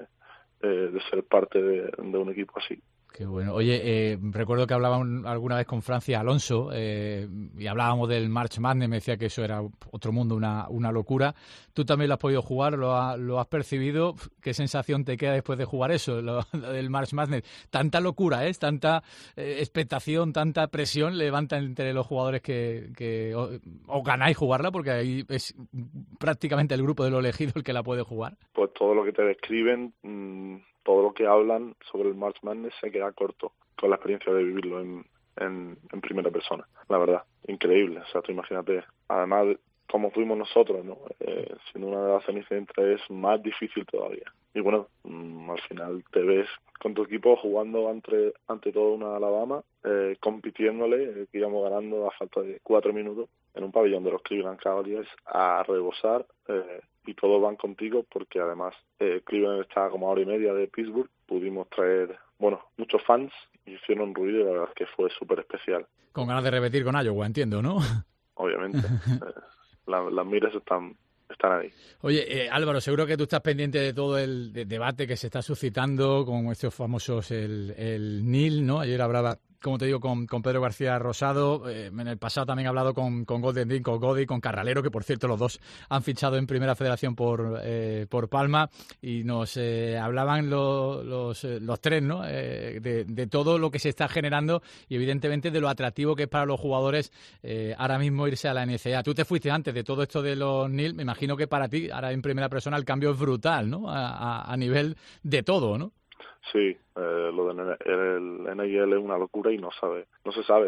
de ser parte de un equipo así. Qué bueno. Oye, recuerdo que hablaban alguna vez con Francis Alonso y hablábamos del March Madness, me decía que eso era otro mundo, una locura. Tú también lo has podido jugar, lo has percibido. ¿Qué sensación te queda después de jugar eso, lo del March Madness? Tanta locura, tanta expectación, tanta presión levanta entre los jugadores que o ganáis jugarla, porque ahí es prácticamente el grupo de lo elegido el que la puede jugar. Pues todo lo que te describen, todo lo que hablan sobre el March Madness se queda corto con la experiencia de vivirlo en primera persona. La verdad, increíble. O sea, tú imagínate, además, como fuimos nosotros, ¿no? Siendo una de las cenicientas es más difícil todavía. Y bueno, al final te ves con tu equipo jugando ante todo una Alabama, compitiéndole, que íbamos ganando a falta de 4 minutos, en un pabellón de los Cleveland Cavaliers a rebosar, y todos van contigo, porque además Cleveland está como a hora y media de Pittsburgh. Pudimos traer, muchos fans, y hicieron ruido, y la verdad es que fue súper especial. Con ganas de repetir con Iowa, entiendo, ¿no? Obviamente. Las miras están ahí. Oye, Álvaro, seguro que tú estás pendiente de todo el debate que se está suscitando con estos famosos, el NIL, ¿no? Ayer hablaba, como te digo, con Pedro García Rosado. En el pasado también he hablado con Golden Dean, con Godi, con Carralero, que por cierto los dos han fichado en Primera Federación por Palma, y nos hablaban los tres, ¿no? De todo lo que se está generando, y evidentemente de lo atractivo que es para los jugadores ahora mismo irse a la NCAA. Tú te fuiste antes de todo esto de los NIL, me imagino que para ti, ahora en primera persona, el cambio es brutal, ¿no? A nivel de todo, ¿no? Sí, lo del NIL es una locura y no se sabe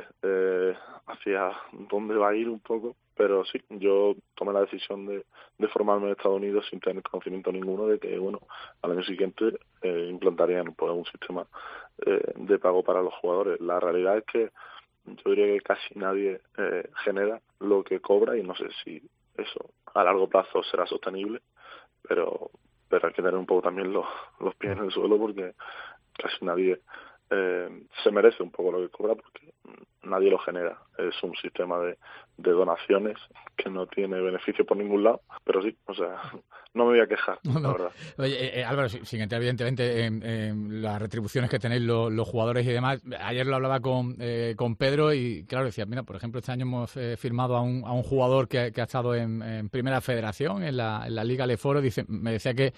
hacia dónde va a ir un poco, pero sí, yo tomé la decisión de formarme en Estados Unidos sin tener conocimiento ninguno de que, al año siguiente implantarían un sistema de pago para los jugadores. La realidad es que yo diría que casi nadie genera lo que cobra, y no sé si eso a largo plazo será sostenible, pero hay que tener un poco también los pies en el suelo, porque casi nadie se merece un poco lo que cobra, porque nadie lo genera. Es un sistema de donaciones que no tiene beneficio por ningún lado, pero sí, no me voy a quejar, la verdad. Oye, Álvaro, sin entrar evidentemente en las retribuciones que tenéis los jugadores y demás, ayer lo hablaba con Pedro, y claro, decía, mira, por ejemplo, este año hemos firmado a un jugador que ha estado en Primera Federación, en la Liga Leforo. Me decía que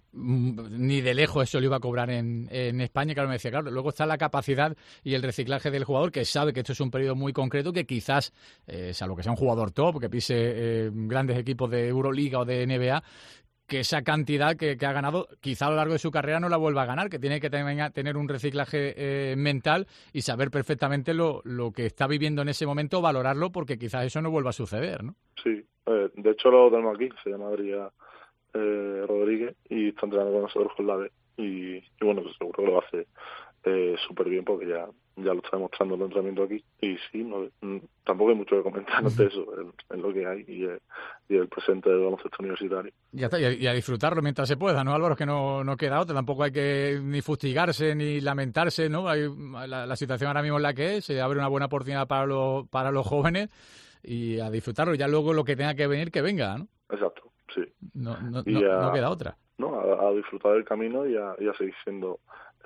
ni de lejos eso lo iba a cobrar en España. Claro, me decía, claro, luego está la capacidad y el reciclaje del jugador, que sabe que esto es un periodo muy concreto, que quizás, salvo que sea un jugador top, que pise grandes equipos de Euroliga o de NBA, que esa cantidad que ha ganado, quizá a lo largo de su carrera no la vuelva a ganar, que tiene que tener un reciclaje mental y saber perfectamente lo que está viviendo en ese momento, valorarlo, porque quizás eso no vuelva a suceder, ¿no? Sí, de hecho lo tenemos aquí, se llama Adrián Rodríguez, y está entrenando con nosotros con la B, y pues seguro que lo hace súper bien, porque ya lo está demostrando el entrenamiento aquí. Y sí, tampoco hay mucho que comentar de eso, en lo que hay, y el presente del baloncesto universitario. Ya está, y a disfrutarlo mientras se pueda, ¿no, Álvaro? Que no queda otra, tampoco hay que ni fustigarse ni lamentarse, ¿no? Hay la situación ahora mismo es la que es, se abre una buena oportunidad para los jóvenes, y a disfrutarlo, ya luego lo que tenga que venir, que venga, ¿no? Exacto, sí. No queda otra. No, a disfrutar del camino y a seguir siendo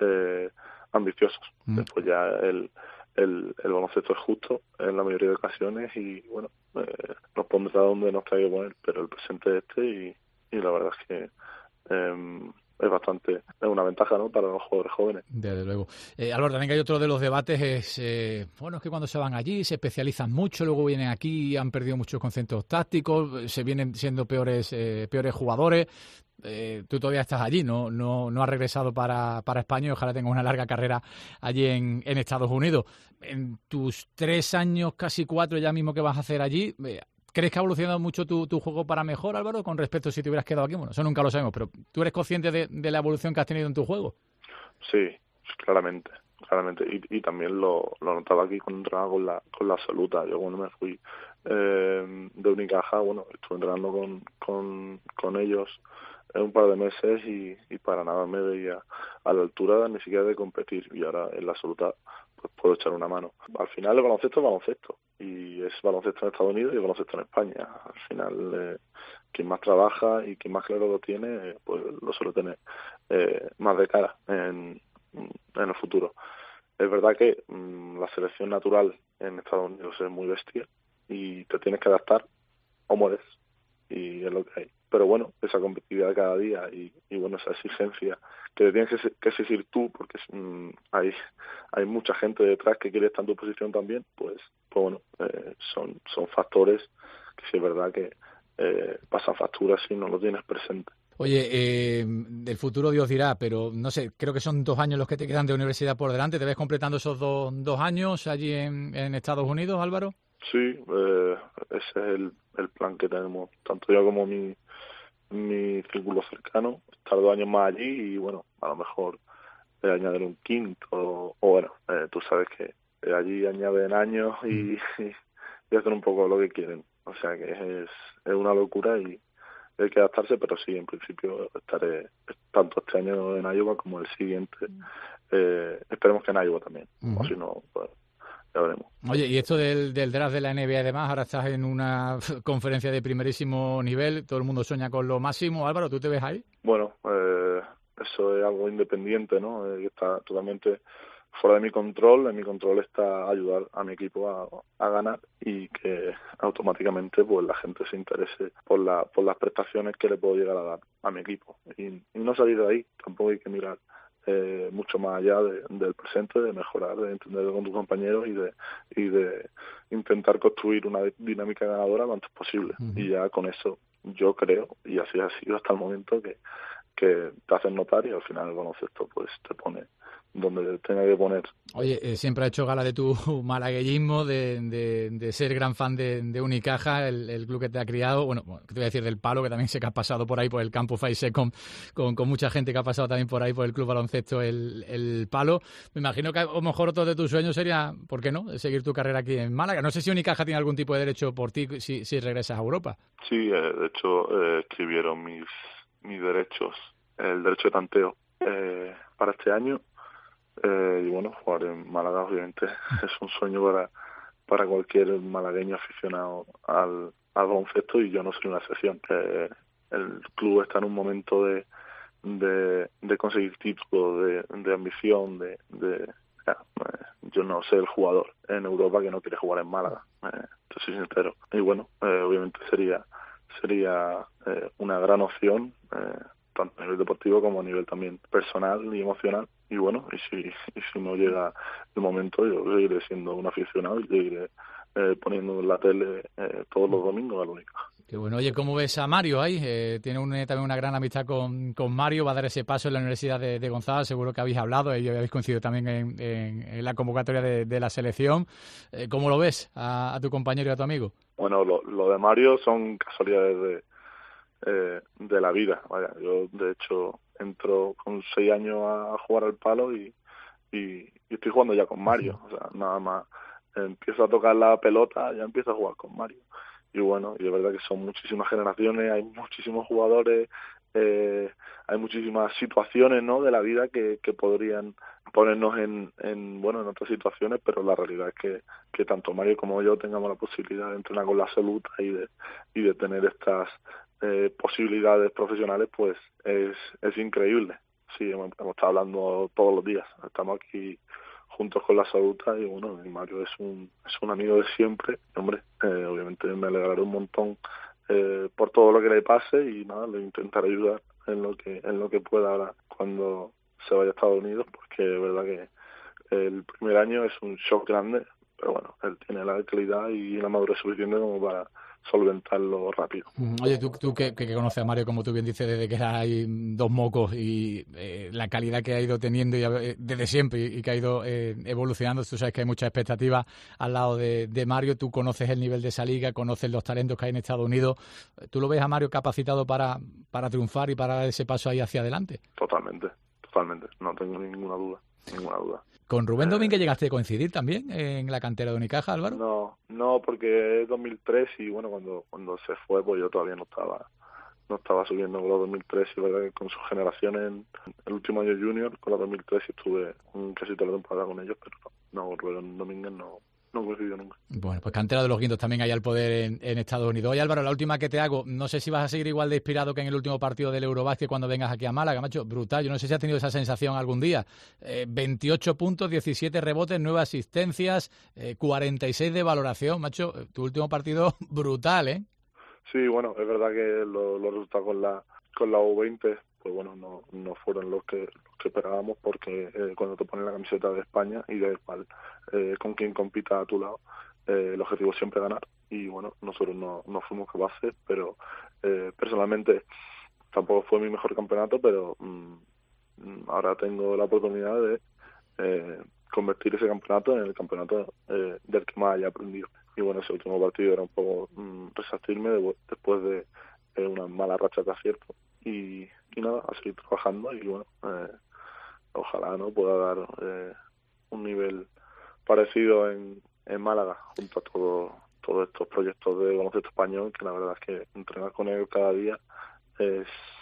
ambiciosos. Después ya el baloncesto es justo en la mayoría de ocasiones, y nos pondrá donde nos tenga que poner, pero el presente es este y la verdad es que es una ventaja, ¿no?, para los jugadores jóvenes. Desde luego. Álvaro, también que hay otro de los debates es, es que cuando se van allí se especializan mucho, luego vienen aquí y han perdido muchos conceptos tácticos, se vienen siendo peores jugadores. Tú todavía estás allí, no has regresado para España y ojalá tengas una larga carrera allí en Estados Unidos. En tus 3 años, casi 4 ya mismo que vas a hacer allí, ¿crees que ha evolucionado mucho tu juego para mejor, Álvaro, con respecto a si te hubieras quedado aquí? Bueno, eso nunca lo sabemos, pero ¿tú eres consciente de la evolución que has tenido en tu juego? Sí, claramente. Y también lo notaba aquí cuando entrenaba con la absoluta. Yo cuando me fui de Unicaja, bueno, estuve entrenando con ellos un par de meses y para nada me veía a la altura ni siquiera de competir, y ahora en la absoluta pues puedo echar una mano. Al final el baloncesto es baloncesto, y es baloncesto en Estados Unidos y baloncesto en España. Al final quien más trabaja y quien más claro lo tiene, pues lo suele tener más de cara en el futuro. Es verdad que la selección natural en Estados Unidos es muy bestia y te tienes que adaptar o mueres, y es lo que hay. Pero bueno, esa competitividad cada día y bueno, esa exigencia que te tienes que exigir tú, porque hay mucha gente detrás que quiere estar en tu posición también, pues bueno, son factores que sí es verdad que pasan facturas si no lo tienes presente. Oye, del futuro Dios dirá, pero no sé, creo que son 2 años los que te quedan de universidad por delante. ¿Te ves completando esos dos años allí en Estados Unidos, Álvaro? Sí, ese es el plan que tenemos, tanto yo como mi círculo cercano, estar 2 años más allí y bueno, a lo mejor añadir un quinto, o bueno, tú sabes que allí añaden años y hacen un poco lo que quieren, o sea que es una locura y hay que adaptarse, pero sí, en principio estaré tanto este año en Iowa como el siguiente, esperemos que en Iowa también, o si no, pues ya veremos. Oye, y esto del draft de la NBA y demás, ahora estás en una conferencia de primerísimo nivel, todo el mundo sueña con lo máximo. Álvaro, ¿tú te ves ahí? Bueno, eso es algo independiente, ¿no? Que está totalmente fuera de mi control. En mi control está ayudar a mi equipo a ganar y que automáticamente pues la gente se interese por las prestaciones que le puedo llegar a dar a mi equipo. Y no salir de ahí, tampoco hay que mirar mucho más allá del presente, de mejorar, de entender con tus compañeros y de intentar construir una dinámica ganadora lo antes posible. Y ya con eso yo creo, y así ha sido hasta el momento, que te hacen notar y al final el baloncesto pues te pone donde tenga que poner. Oye, siempre ha hecho gala de tu malagueñismo, de ser gran fan de Unicaja, el club que te ha criado. Bueno, ¿qué te voy a decir del Palo? Que también sé que has pasado por ahí por el Campus Faisec con mucha gente que ha pasado también por ahí por el club baloncesto el Palo. Me imagino que a lo mejor otro de tus sueños sería, ¿por qué no?, seguir tu carrera aquí en Málaga. No sé si Unicaja tiene algún tipo de derecho por ti si regresas a Europa. Sí, de hecho escribieron mis derechos, el derecho de tanteo para este año. Y bueno, jugar en Málaga obviamente es un sueño para cualquier malagueño aficionado al baloncesto, y yo no soy una excepción. El club está en un momento de conseguir títulos, de ambición, yo no sé el jugador en Europa que no quiere jugar en Málaga, te soy sincero. Y bueno, obviamente sería una gran opción, tanto a nivel deportivo como a nivel también personal y emocional. Y bueno, y si no llega el momento, yo seguiré siendo un aficionado y seguiré poniendo en la tele todos los domingos a la Unicaja. Qué bueno. Oye, ¿cómo ves a Mario ahí? Tiene también una gran amistad con Mario, va a dar ese paso en la Universidad de Gonzaga, seguro que habéis hablado y habéis coincidido también en la convocatoria de la selección. ¿Cómo lo ves a tu compañero y a tu amigo? Bueno, lo de Mario son casualidades de la vida. Vaya, yo de hecho entro con 6 años a jugar al Palo y estoy jugando ya con Mario. O sea, nada más empiezo a tocar la pelota, ya empiezo a jugar con Mario. Y bueno, y de verdad que son muchísimas generaciones, hay muchísimos jugadores, hay muchísimas situaciones, ¿no?, de la vida que podrían ponernos en otras situaciones, pero la realidad es que tanto Mario como yo tengamos la posibilidad de entrenar con la absoluta y de tener estas posibilidades profesionales, pues es increíble. Sí, hemos estado hablando todos los días, estamos aquí juntos con la Saluta, y bueno, y Mario es un amigo de siempre. Hombre, obviamente me alegraré un montón por todo lo que le pase, y nada, le intentaré ayudar en lo que pueda ahora cuando se vaya a Estados Unidos, porque es verdad que el primer año es un shock grande, pero bueno, él tiene la calidad y la madurez suficiente como para solventarlo rápido. Oye, tú que conoces a Mario, como tú bien dices, desde que era ahí dos mocos, y la calidad que ha ido teniendo desde siempre, y que ha ido evolucionando, tú sabes que hay mucha expectativa al lado de Mario. Tú conoces el nivel de esa liga, conoces los talentos que hay en Estados Unidos. ¿Tú lo ves a Mario capacitado para triunfar y para dar ese paso ahí hacia adelante? Totalmente, no tengo ninguna duda. ¿Con Rubén Domínguez llegaste a coincidir también en la cantera de Unicaja, Álvaro? No, porque es 2003, y bueno, cuando se fue, pues yo todavía no estaba subiendo con los 2003, y verdad que con sus generaciones en el último año junior, con los 2003 estuve casi toda la temporada con ellos, pero no, Rubén Domínguez no coincidió nunca. Bueno, pues cantera de los Guindos también hay al poder en Estados Unidos. Oye, Álvaro, la última que te hago, no sé si vas a seguir igual de inspirado que en el último partido del Eurobásquet cuando vengas aquí a Málaga, macho, brutal. Yo no sé si has tenido esa sensación algún día. 28 puntos, 17 rebotes, 9 asistencias, 46 de valoración, macho, tu último partido brutal, ¿eh? Sí, bueno, es verdad que los resultados con la U20, pues bueno, no fueron los que esperábamos, porque cuando te ponen la camiseta de España y da igual con quien compita a tu lado, el objetivo es siempre ganar, y bueno, nosotros no fuimos capaces, pero personalmente tampoco fue mi mejor campeonato, pero ahora tengo la oportunidad de convertir ese campeonato en el campeonato del que más haya aprendido. Y bueno, ese último partido era un poco resistirme después de una mala racha de acierto, y nada, a seguir trabajando, y bueno, ojalá no pueda dar un nivel parecido en Málaga, junto a todos estos proyectos de baloncesto español, que la verdad es que entrenar con ellos cada día es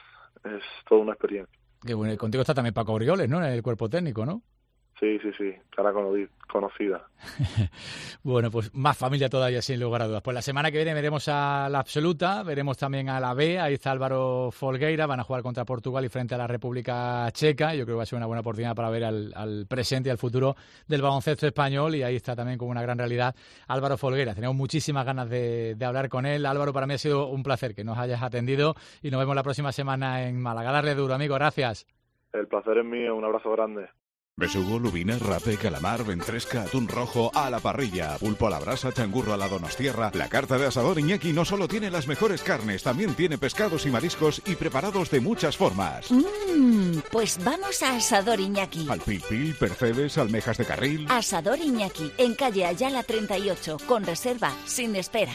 toda una experiencia. Qué bueno, y contigo está también Paco Orioles, ¿no?, en el cuerpo técnico, ¿no? Sí, cara conocida. Bueno, pues más familia todavía, sin lugar a dudas. Pues la semana que viene veremos a la Absoluta, veremos también a la B, ahí está Álvaro Folgueira, van a jugar contra Portugal y frente a la República Checa. Yo creo que va a ser una buena oportunidad para ver al presente y al futuro del baloncesto español, y ahí está también como una gran realidad Álvaro Folgueira. Tenemos muchísimas ganas de hablar con él. Álvaro, para mí ha sido un placer que nos hayas atendido, y nos vemos la próxima semana en Málaga. Darle duro, amigo, gracias. El placer es mío, un abrazo grande. Besugo, lubina, rape, calamar, ventresca, atún rojo a la parrilla, pulpo a la brasa, changurro a la donostierra. La carta de Asador Iñaki no solo tiene las mejores carnes, también tiene pescados y mariscos, y preparados de muchas formas. Pues vamos a Asador Iñaki. Al pil pil, percebes, almejas de carril. Asador Iñaki, en calle Ayala 38, con reserva, sin espera.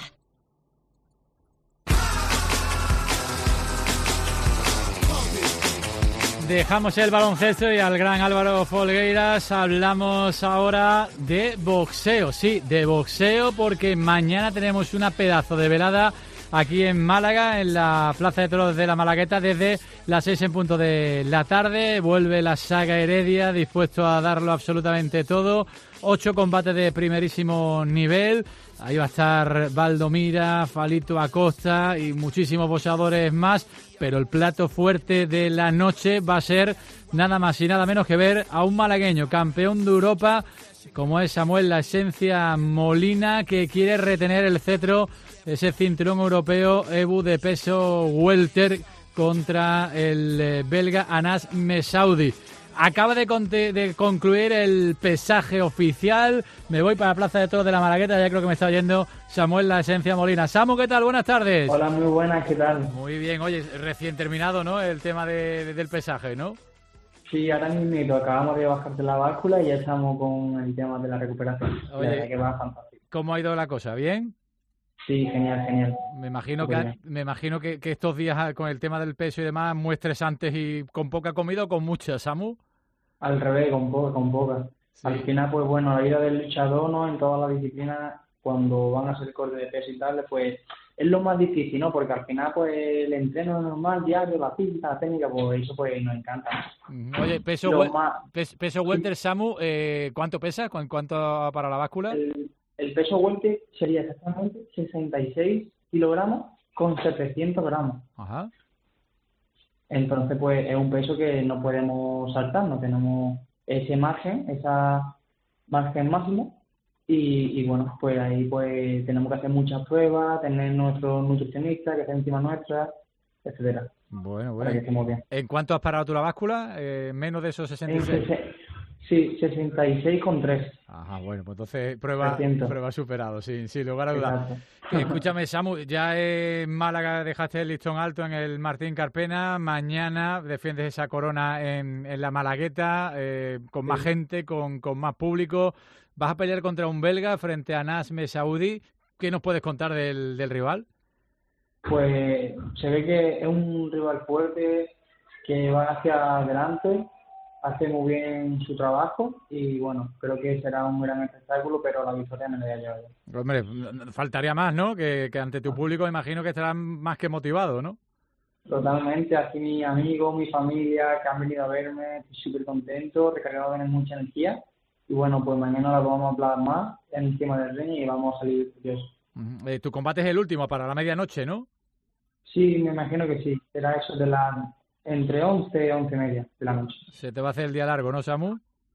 Dejamos el baloncesto y al gran Álvaro Folgueiras hablamos ahora de boxeo. Sí, de boxeo, porque mañana tenemos una pedazo de velada aquí en Málaga, en la Plaza de Toros de la Malagueta, desde las 6 en punto de la tarde. Vuelve la saga Heredia, dispuesto a darlo absolutamente todo. 8 combates de primerísimo nivel. Ahí va a estar Valdomira, Falito Acosta y muchísimos boxeadores más. Pero el plato fuerte de la noche va a ser nada más y nada menos que ver a un malagueño, campeón de Europa, como es Samuel La Esencia Molina, que quiere retener el cetro, ese cinturón europeo EBU de peso welter, contra el belga Anas Messaoudi. Acaba de concluir el pesaje oficial. Me voy para la Plaza de Toros de la Malagueta. Ya creo que me está oyendo Samuel La Esencia Molina. Samu, ¿qué tal? Buenas tardes. Hola, muy buenas, ¿qué tal? Muy bien. Oye, recién terminado, ¿no?, el tema del pesaje, ¿no? Sí, ahora mismo acabamos de bajar de la báscula y ya estamos con el tema de la recuperación. Oye, que va fantástico. ¿Cómo ha ido la cosa? ¿Bien? Sí, genial. Me imagino que estos días con el tema del peso y demás, muy estresantes y con poca comida o con mucha, Samu. Al revés, con poca. Sí. Al final, pues bueno, la vida del luchador, ¿no?, en todas las disciplinas, cuando van a hacer corte de peso y tal, pues es lo más difícil, ¿no? Porque al final, pues el entreno normal, diario, la física, la técnica, pues eso pues nos encanta. Oye, peso welter, Samu, ¿cuánto pesa? ¿Cuánto para la báscula? El peso welter sería exactamente 66 kilogramos con 700 gramos. Ajá. Entonces, pues es un peso que no podemos saltar, no tenemos ese margen, esa margen máximo. Y bueno, pues ahí pues tenemos que hacer muchas pruebas, tener nuestro nutricionista que esté encima nuestra, etcétera. Bueno. Para que estemos bien. ¿En cuánto has parado tú la báscula? ¿Menos de esos 66? Sí, 66,3. Ajá, bueno, pues entonces prueba superado, sin lugar a dudas. Escúchame, Samu, ya en Málaga dejaste el listón alto en el Martín Carpena, mañana defiendes esa corona en la Malagueta, con más gente, con más público. Vas a pelear contra un belga frente a Nas Messaoudi. ¿Qué nos puedes contar del rival? Pues se ve que es un rival fuerte, que va hacia adelante, hace muy bien su trabajo y bueno, creo que será un gran espectáculo, pero la victoria me la voy a llevar yo. Hombre, faltaría más, ¿no? Que ante tu público imagino que estarán más que motivados, ¿no? Totalmente, aquí mis amigos, mi familia que han venido a verme, estoy súper contento, recargado de mucha energía y bueno, pues mañana la vamos a hablar más encima del ring y vamos a salir victoriosos. Tu combate es el último para la medianoche, ¿no? Sí, me imagino que sí, será eso de entre 11 y 11:30 de la noche. Se te va a hacer el día largo, ¿no, Samu?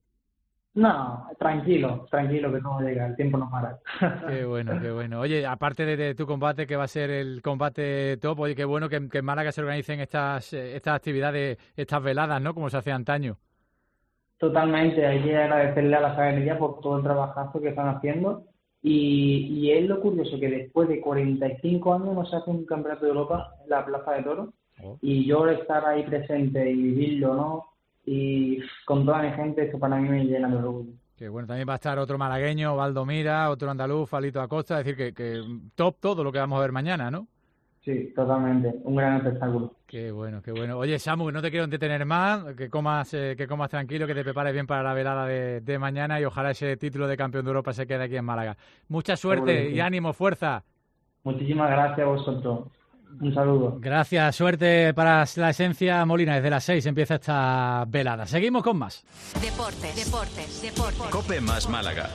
No, tranquilo, que todo llega, el tiempo no para. Qué bueno. Oye, aparte de tu combate, que va a ser el combate top, oye, qué bueno que en Málaga se organicen estas actividades, estas veladas, ¿no? Como se hacía antaño. Totalmente, hay que agradecerle a la Sagrada por todo el trabajazo que están haciendo. Y es lo curioso que después de 45 años no se hace un campeonato de Europa en la Plaza de Toros. Y yo estar ahí presente y vivirlo, ¿no? Y con toda mi gente, esto para mí me llena de orgullo. Que bueno, también va a estar otro malagueño, Valdomira, otro andaluz, Falito Acosta, es decir, que top todo lo que vamos a ver mañana, ¿no? Sí, totalmente, un gran espectáculo. Qué bueno. Oye, Samu, no te quiero entretener más, que comas tranquilo, que te prepares bien para la velada de mañana y ojalá ese título de campeón de Europa se quede aquí en Málaga. Mucha suerte y ánimo, fuerza. Muchísimas gracias a vosotros. Un saludo. Gracias, suerte para la Esencia Molina. Desde las 6 empieza esta velada. Seguimos con más. Deportes. COPE más Málaga.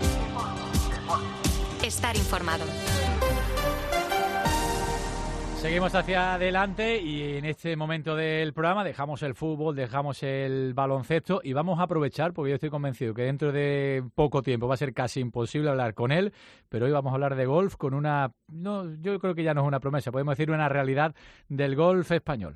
Estar informado. Seguimos hacia adelante y en este momento del programa dejamos el fútbol, dejamos el baloncesto y vamos a aprovechar, porque yo estoy convencido que dentro de poco tiempo va a ser casi imposible hablar con él, pero hoy vamos a hablar de golf con yo creo que ya no es una promesa, podemos decir una realidad del golf español.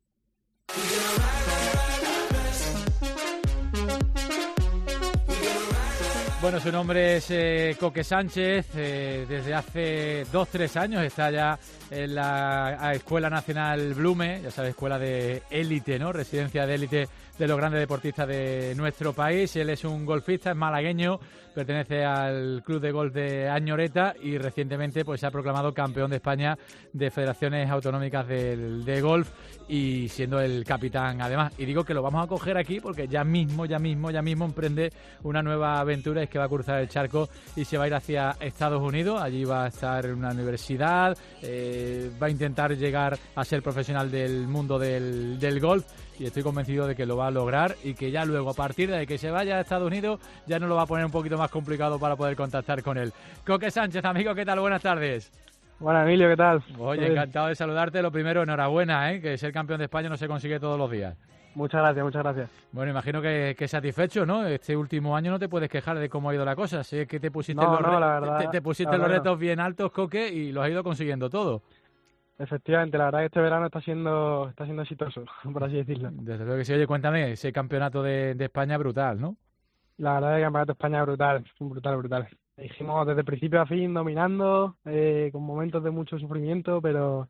Bueno, su nombre es Coque Sánchez, desde hace 2-3 años está ya en la Escuela Nacional Blume, ya sabes, escuela de élite, ¿no? Residencia de élite de los grandes deportistas de nuestro país. Él es un golfista, es malagueño, pertenece al Club de Golf de Añoreta y recientemente pues se ha proclamado campeón de España de Federaciones Autonómicas de Golf y siendo el capitán además. Y digo que lo vamos a coger aquí porque ya mismo emprende una nueva aventura, es que va a cruzar el charco y se va a ir hacia Estados Unidos. Allí va a estar en una universidad, va a intentar llegar a ser profesional del mundo del golf y estoy convencido de que lo va a lograr y que ya luego, a partir de que se vaya a Estados Unidos, ya nos lo va a poner un poquito más complicado para poder contactar con él. Coque Sánchez, amigo, ¿qué tal? Buenas tardes. Bueno, Emilio, ¿qué tal? Oye, encantado de saludarte. Lo primero, enhorabuena, que ser campeón de España no se consigue todos los días. Muchas gracias. Bueno, imagino que satisfecho, ¿no? Este último año no te puedes quejar de cómo ha ido la cosa. Sé que te pusiste te pusiste los retos bien altos, Coque, y los has ido consiguiendo todo. Efectivamente, la verdad es que este verano está siendo exitoso, por así decirlo. Desde luego que sí. Oye, cuéntame, ese campeonato de España brutal, ¿no? La verdad es que el campeonato de España brutal. Dijimos desde principio a fin dominando, con momentos de mucho sufrimiento, pero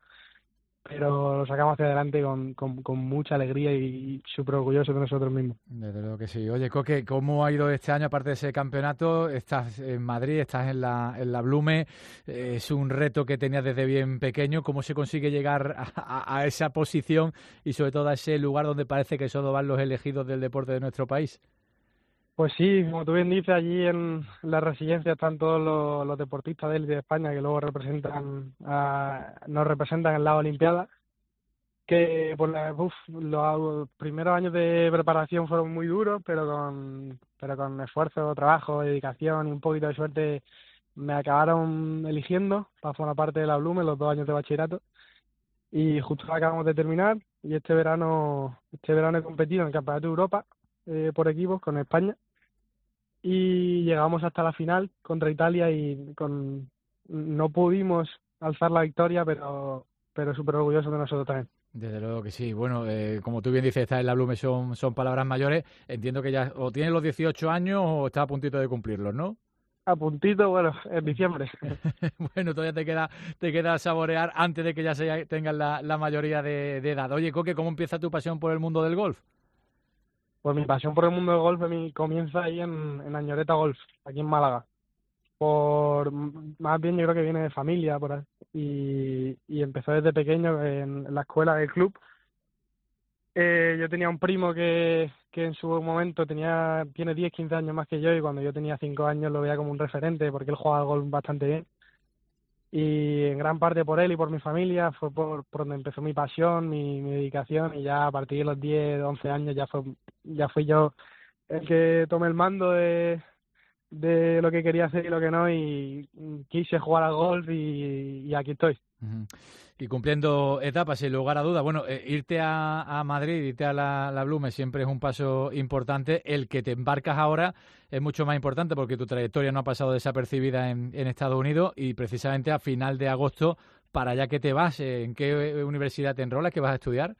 lo sacamos hacia adelante con mucha alegría y súper orgullosos de nosotros mismos. Desde luego que sí. Oye, Coque, ¿cómo ha ido este año aparte de ese campeonato? Estás en Madrid, estás en la Blume, es un reto que tenías desde bien pequeño. ¿Cómo se consigue llegar a esa posición y sobre todo a ese lugar donde parece que solo van los elegidos del deporte de nuestro país? Pues sí, como tú bien dices, allí en la residencia están todos los deportistas de élite de España que luego nos representan en la Olimpiada, que los primeros años de preparación fueron muy duros, pero con esfuerzo, trabajo, dedicación y un poquito de suerte me acabaron eligiendo para formar parte de la Blume los 2 años de bachillerato y justo acabamos de terminar y este verano he competido en el Campeonato de Europa por equipos con España y llegamos hasta la final contra Italia y no pudimos alzar la victoria, pero súper orgulloso de nosotros también. Desde luego que sí. Bueno, como tú bien dices, estar en la Blume son palabras mayores. Entiendo que ya o tienes los 18 años o estás a puntito de cumplirlos, ¿no? A puntito, bueno, en diciembre. Bueno, todavía te queda saborear antes de que ya tengas la mayoría de edad. Oye, Coque, ¿cómo empieza tu pasión por el mundo del golf? Pues mi pasión por el mundo del golf comienza ahí en Añoreta Golf, aquí en Málaga. Más bien yo creo que viene de familia por ahí. Y empezó desde pequeño en la escuela del club. Yo tenía un primo que en su momento tiene 10, 15 años más que yo, y cuando yo tenía 5 años lo veía como un referente porque él jugaba al golf bastante bien. Y en gran parte por él y por mi familia fue por donde empezó mi pasión, mi dedicación, y ya a partir de los 10, 11 años ya fui yo el que tomé el mando de lo que quería hacer y lo que no, y quise jugar al golf y aquí estoy. Uh-huh. Y cumpliendo etapas, sin lugar a dudas. Bueno, irte a Madrid, irte a la Blume siempre es un paso importante. El que te embarcas ahora es mucho más importante porque tu trayectoria no ha pasado desapercibida en Estados Unidos, y precisamente a final de agosto, para allá que te vas, ¿en qué universidad te enrolas? ¿Qué vas a estudiar?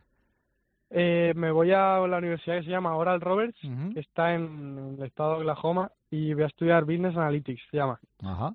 Me voy a la universidad que se llama Oral Roberts, que está en el estado de Oklahoma, y voy a estudiar Business Analytics, se llama. Ajá.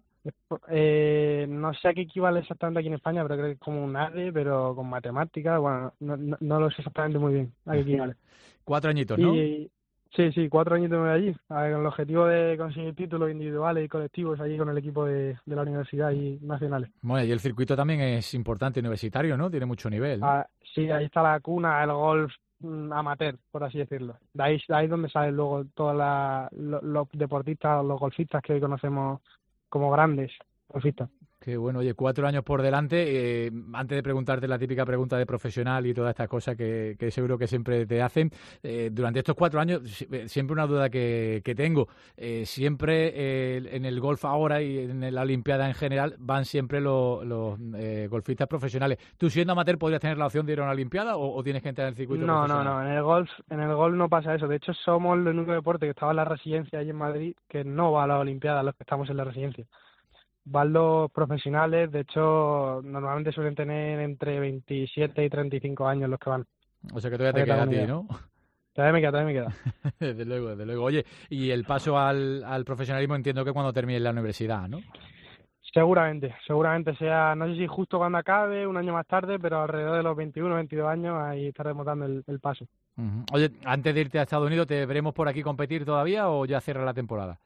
No sé a qué equivale exactamente aquí en España, pero creo que es como un ADE, pero con matemáticas. Bueno, no lo sé exactamente muy bien a qué equivale. 4 añitos, ¿no? Sí, 4 añitos me voy allí, con el objetivo de conseguir títulos individuales y colectivos allí con el equipo de la universidad y nacionales. Bueno, y el circuito también es importante, universitario, ¿no? Tiene mucho nivel, ¿no? Sí, ahí está la cuna del golf amateur, por así decirlo. De ahí es donde salen luego todos los deportistas, los golfistas que hoy conocemos como grandes golfistas. Qué bueno. Oye, 4 años por delante. Antes de preguntarte la típica pregunta de profesional y todas estas cosas que seguro que siempre te hacen, durante estos 4 años, siempre una duda que tengo. Siempre en el golf ahora y en la Olimpiada en general van siempre los golfistas profesionales. ¿Tú, siendo amateur, podrías tener la opción de ir a una Olimpiada o tienes que entrar en el circuito profesional? No. En el golf no pasa eso. De hecho, somos el único deporte que estaba en la residencia allí en Madrid que no va a la Olimpiada, los que estamos en la residencia. Van los profesionales. De hecho, normalmente suelen tener entre 27 y 35 años los que van. O sea que todavía te queda a ti, ¿no? Todavía me queda. Desde luego. Oye, y el paso al profesionalismo entiendo que cuando termines la universidad, ¿no? Seguramente sea, no sé si justo cuando acabe, un año más tarde, pero alrededor de los 21, 22 años, ahí estaremos dando el paso. Uh-huh. Oye, antes de irte a Estados Unidos, ¿te veremos por aquí competir todavía o ya cierra la temporada?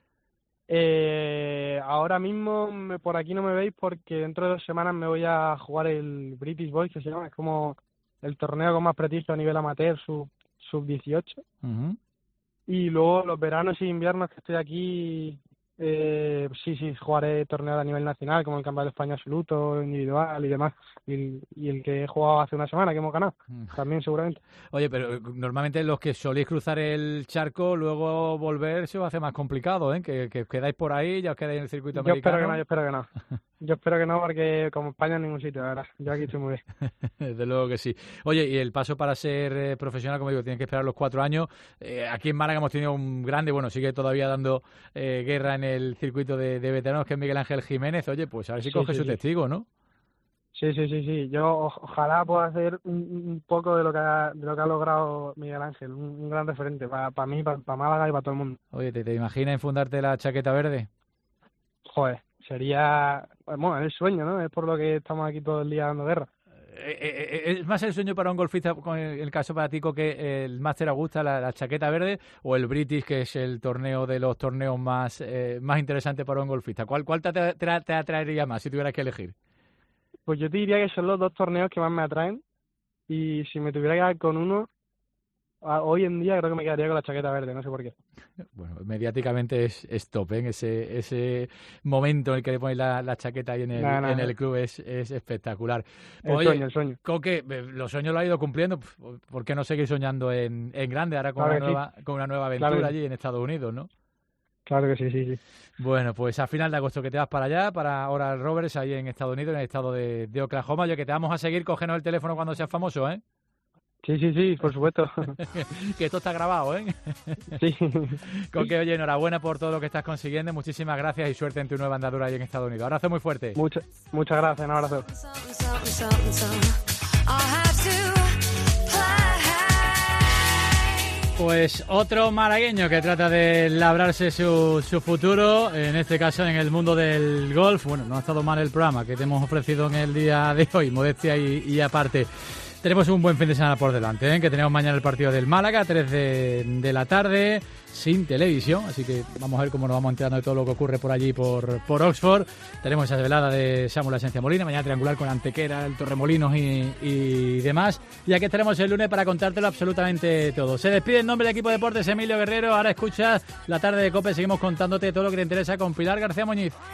Ahora mismo por aquí no me veis porque dentro de 2 semanas me voy a jugar el British Boys, que se llama, es como el torneo con más prestigio a nivel amateur, sub-18. Uh-huh. Y luego los veranos y inviernos que estoy aquí, sí, jugaré torneos a nivel nacional, como el Campeonato de España absoluto, individual y demás. Y el que he jugado hace una semana, que hemos ganado, también seguramente. Oye, pero normalmente los que soléis cruzar el charco, luego volver se va a hacer más complicado, ¿eh? Que quedáis por ahí, ya os quedáis en el circuito americano. Yo espero que no. Yo espero que no, porque como España en ningún sitio, la verdad. Yo aquí estoy muy bien. Desde luego que sí. Oye, y el paso para ser profesional, como digo, tienes que esperar los 4 años. Aquí en Málaga hemos tenido un grande, bueno, sigue todavía dando guerra en el circuito de veteranos, que es Miguel Ángel Jiménez. Oye, pues a ver si coge su testigo, ¿no? Sí. Yo ojalá pueda hacer un poco de lo que ha logrado Miguel Ángel, un gran referente para mí, para Málaga y para todo el mundo. Oye, ¿te imaginas enfundarte la chaqueta verde? Joder, sería, bueno, es el sueño, ¿no? Es por lo que estamos aquí todo el día dando guerra. ¿Es más el sueño para un golfista, en el caso para ti, que el Master Augusta, la chaqueta verde, o el British, que es el torneo de los torneos más interesantes para un golfista? ¿Cuál te atraería más si tuvieras que elegir? Pues yo te diría que son los 2 torneos que más me atraen, y si me tuviera que quedar con uno, hoy en día creo que me quedaría con la chaqueta verde, no sé por qué. Bueno, mediáticamente es top, ¿eh? Ese momento en el que le pones la chaqueta ahí en el club es espectacular. El sueño. Coque, los sueños lo ha ido cumpliendo. ¿Por qué no seguir soñando en grande ahora con una nueva aventura allí en Estados Unidos, no? Claro que sí. Bueno, pues a final de agosto que te vas para allá, para Oral Roberts, ahí en Estados Unidos, en el estado de Oklahoma. Oye, que te vamos a seguir, cógenos el teléfono cuando seas famoso, ¿eh? Sí, por supuesto. Que esto está grabado, ¿eh? Sí. Coque, oye, enhorabuena por todo lo que estás consiguiendo. Muchísimas gracias y suerte en tu nueva andadura ahí en Estados Unidos. Abrazo muy fuerte. Muchas gracias, un abrazo. Pues otro malagueño que trata de labrarse su futuro, en este caso en el mundo del golf. Bueno, no ha estado mal el programa que te hemos ofrecido en el día de hoy, modestia y aparte. Tenemos un buen fin de semana por delante, ¿eh? Que tenemos mañana el partido del Málaga, 3 de la tarde, sin televisión, así que vamos a ver cómo nos vamos enterando de todo lo que ocurre por allí, por Oxford. Tenemos esa velada de Samuel Asencia Molina, mañana triangular con Antequera, el Torremolinos y demás. Y aquí estaremos el lunes para contártelo absolutamente todo. Se despide en nombre del equipo de deportes Emilio Guerrero. Ahora escuchas la tarde de COPE, seguimos contándote todo lo que te interesa con Pilar García Muñiz.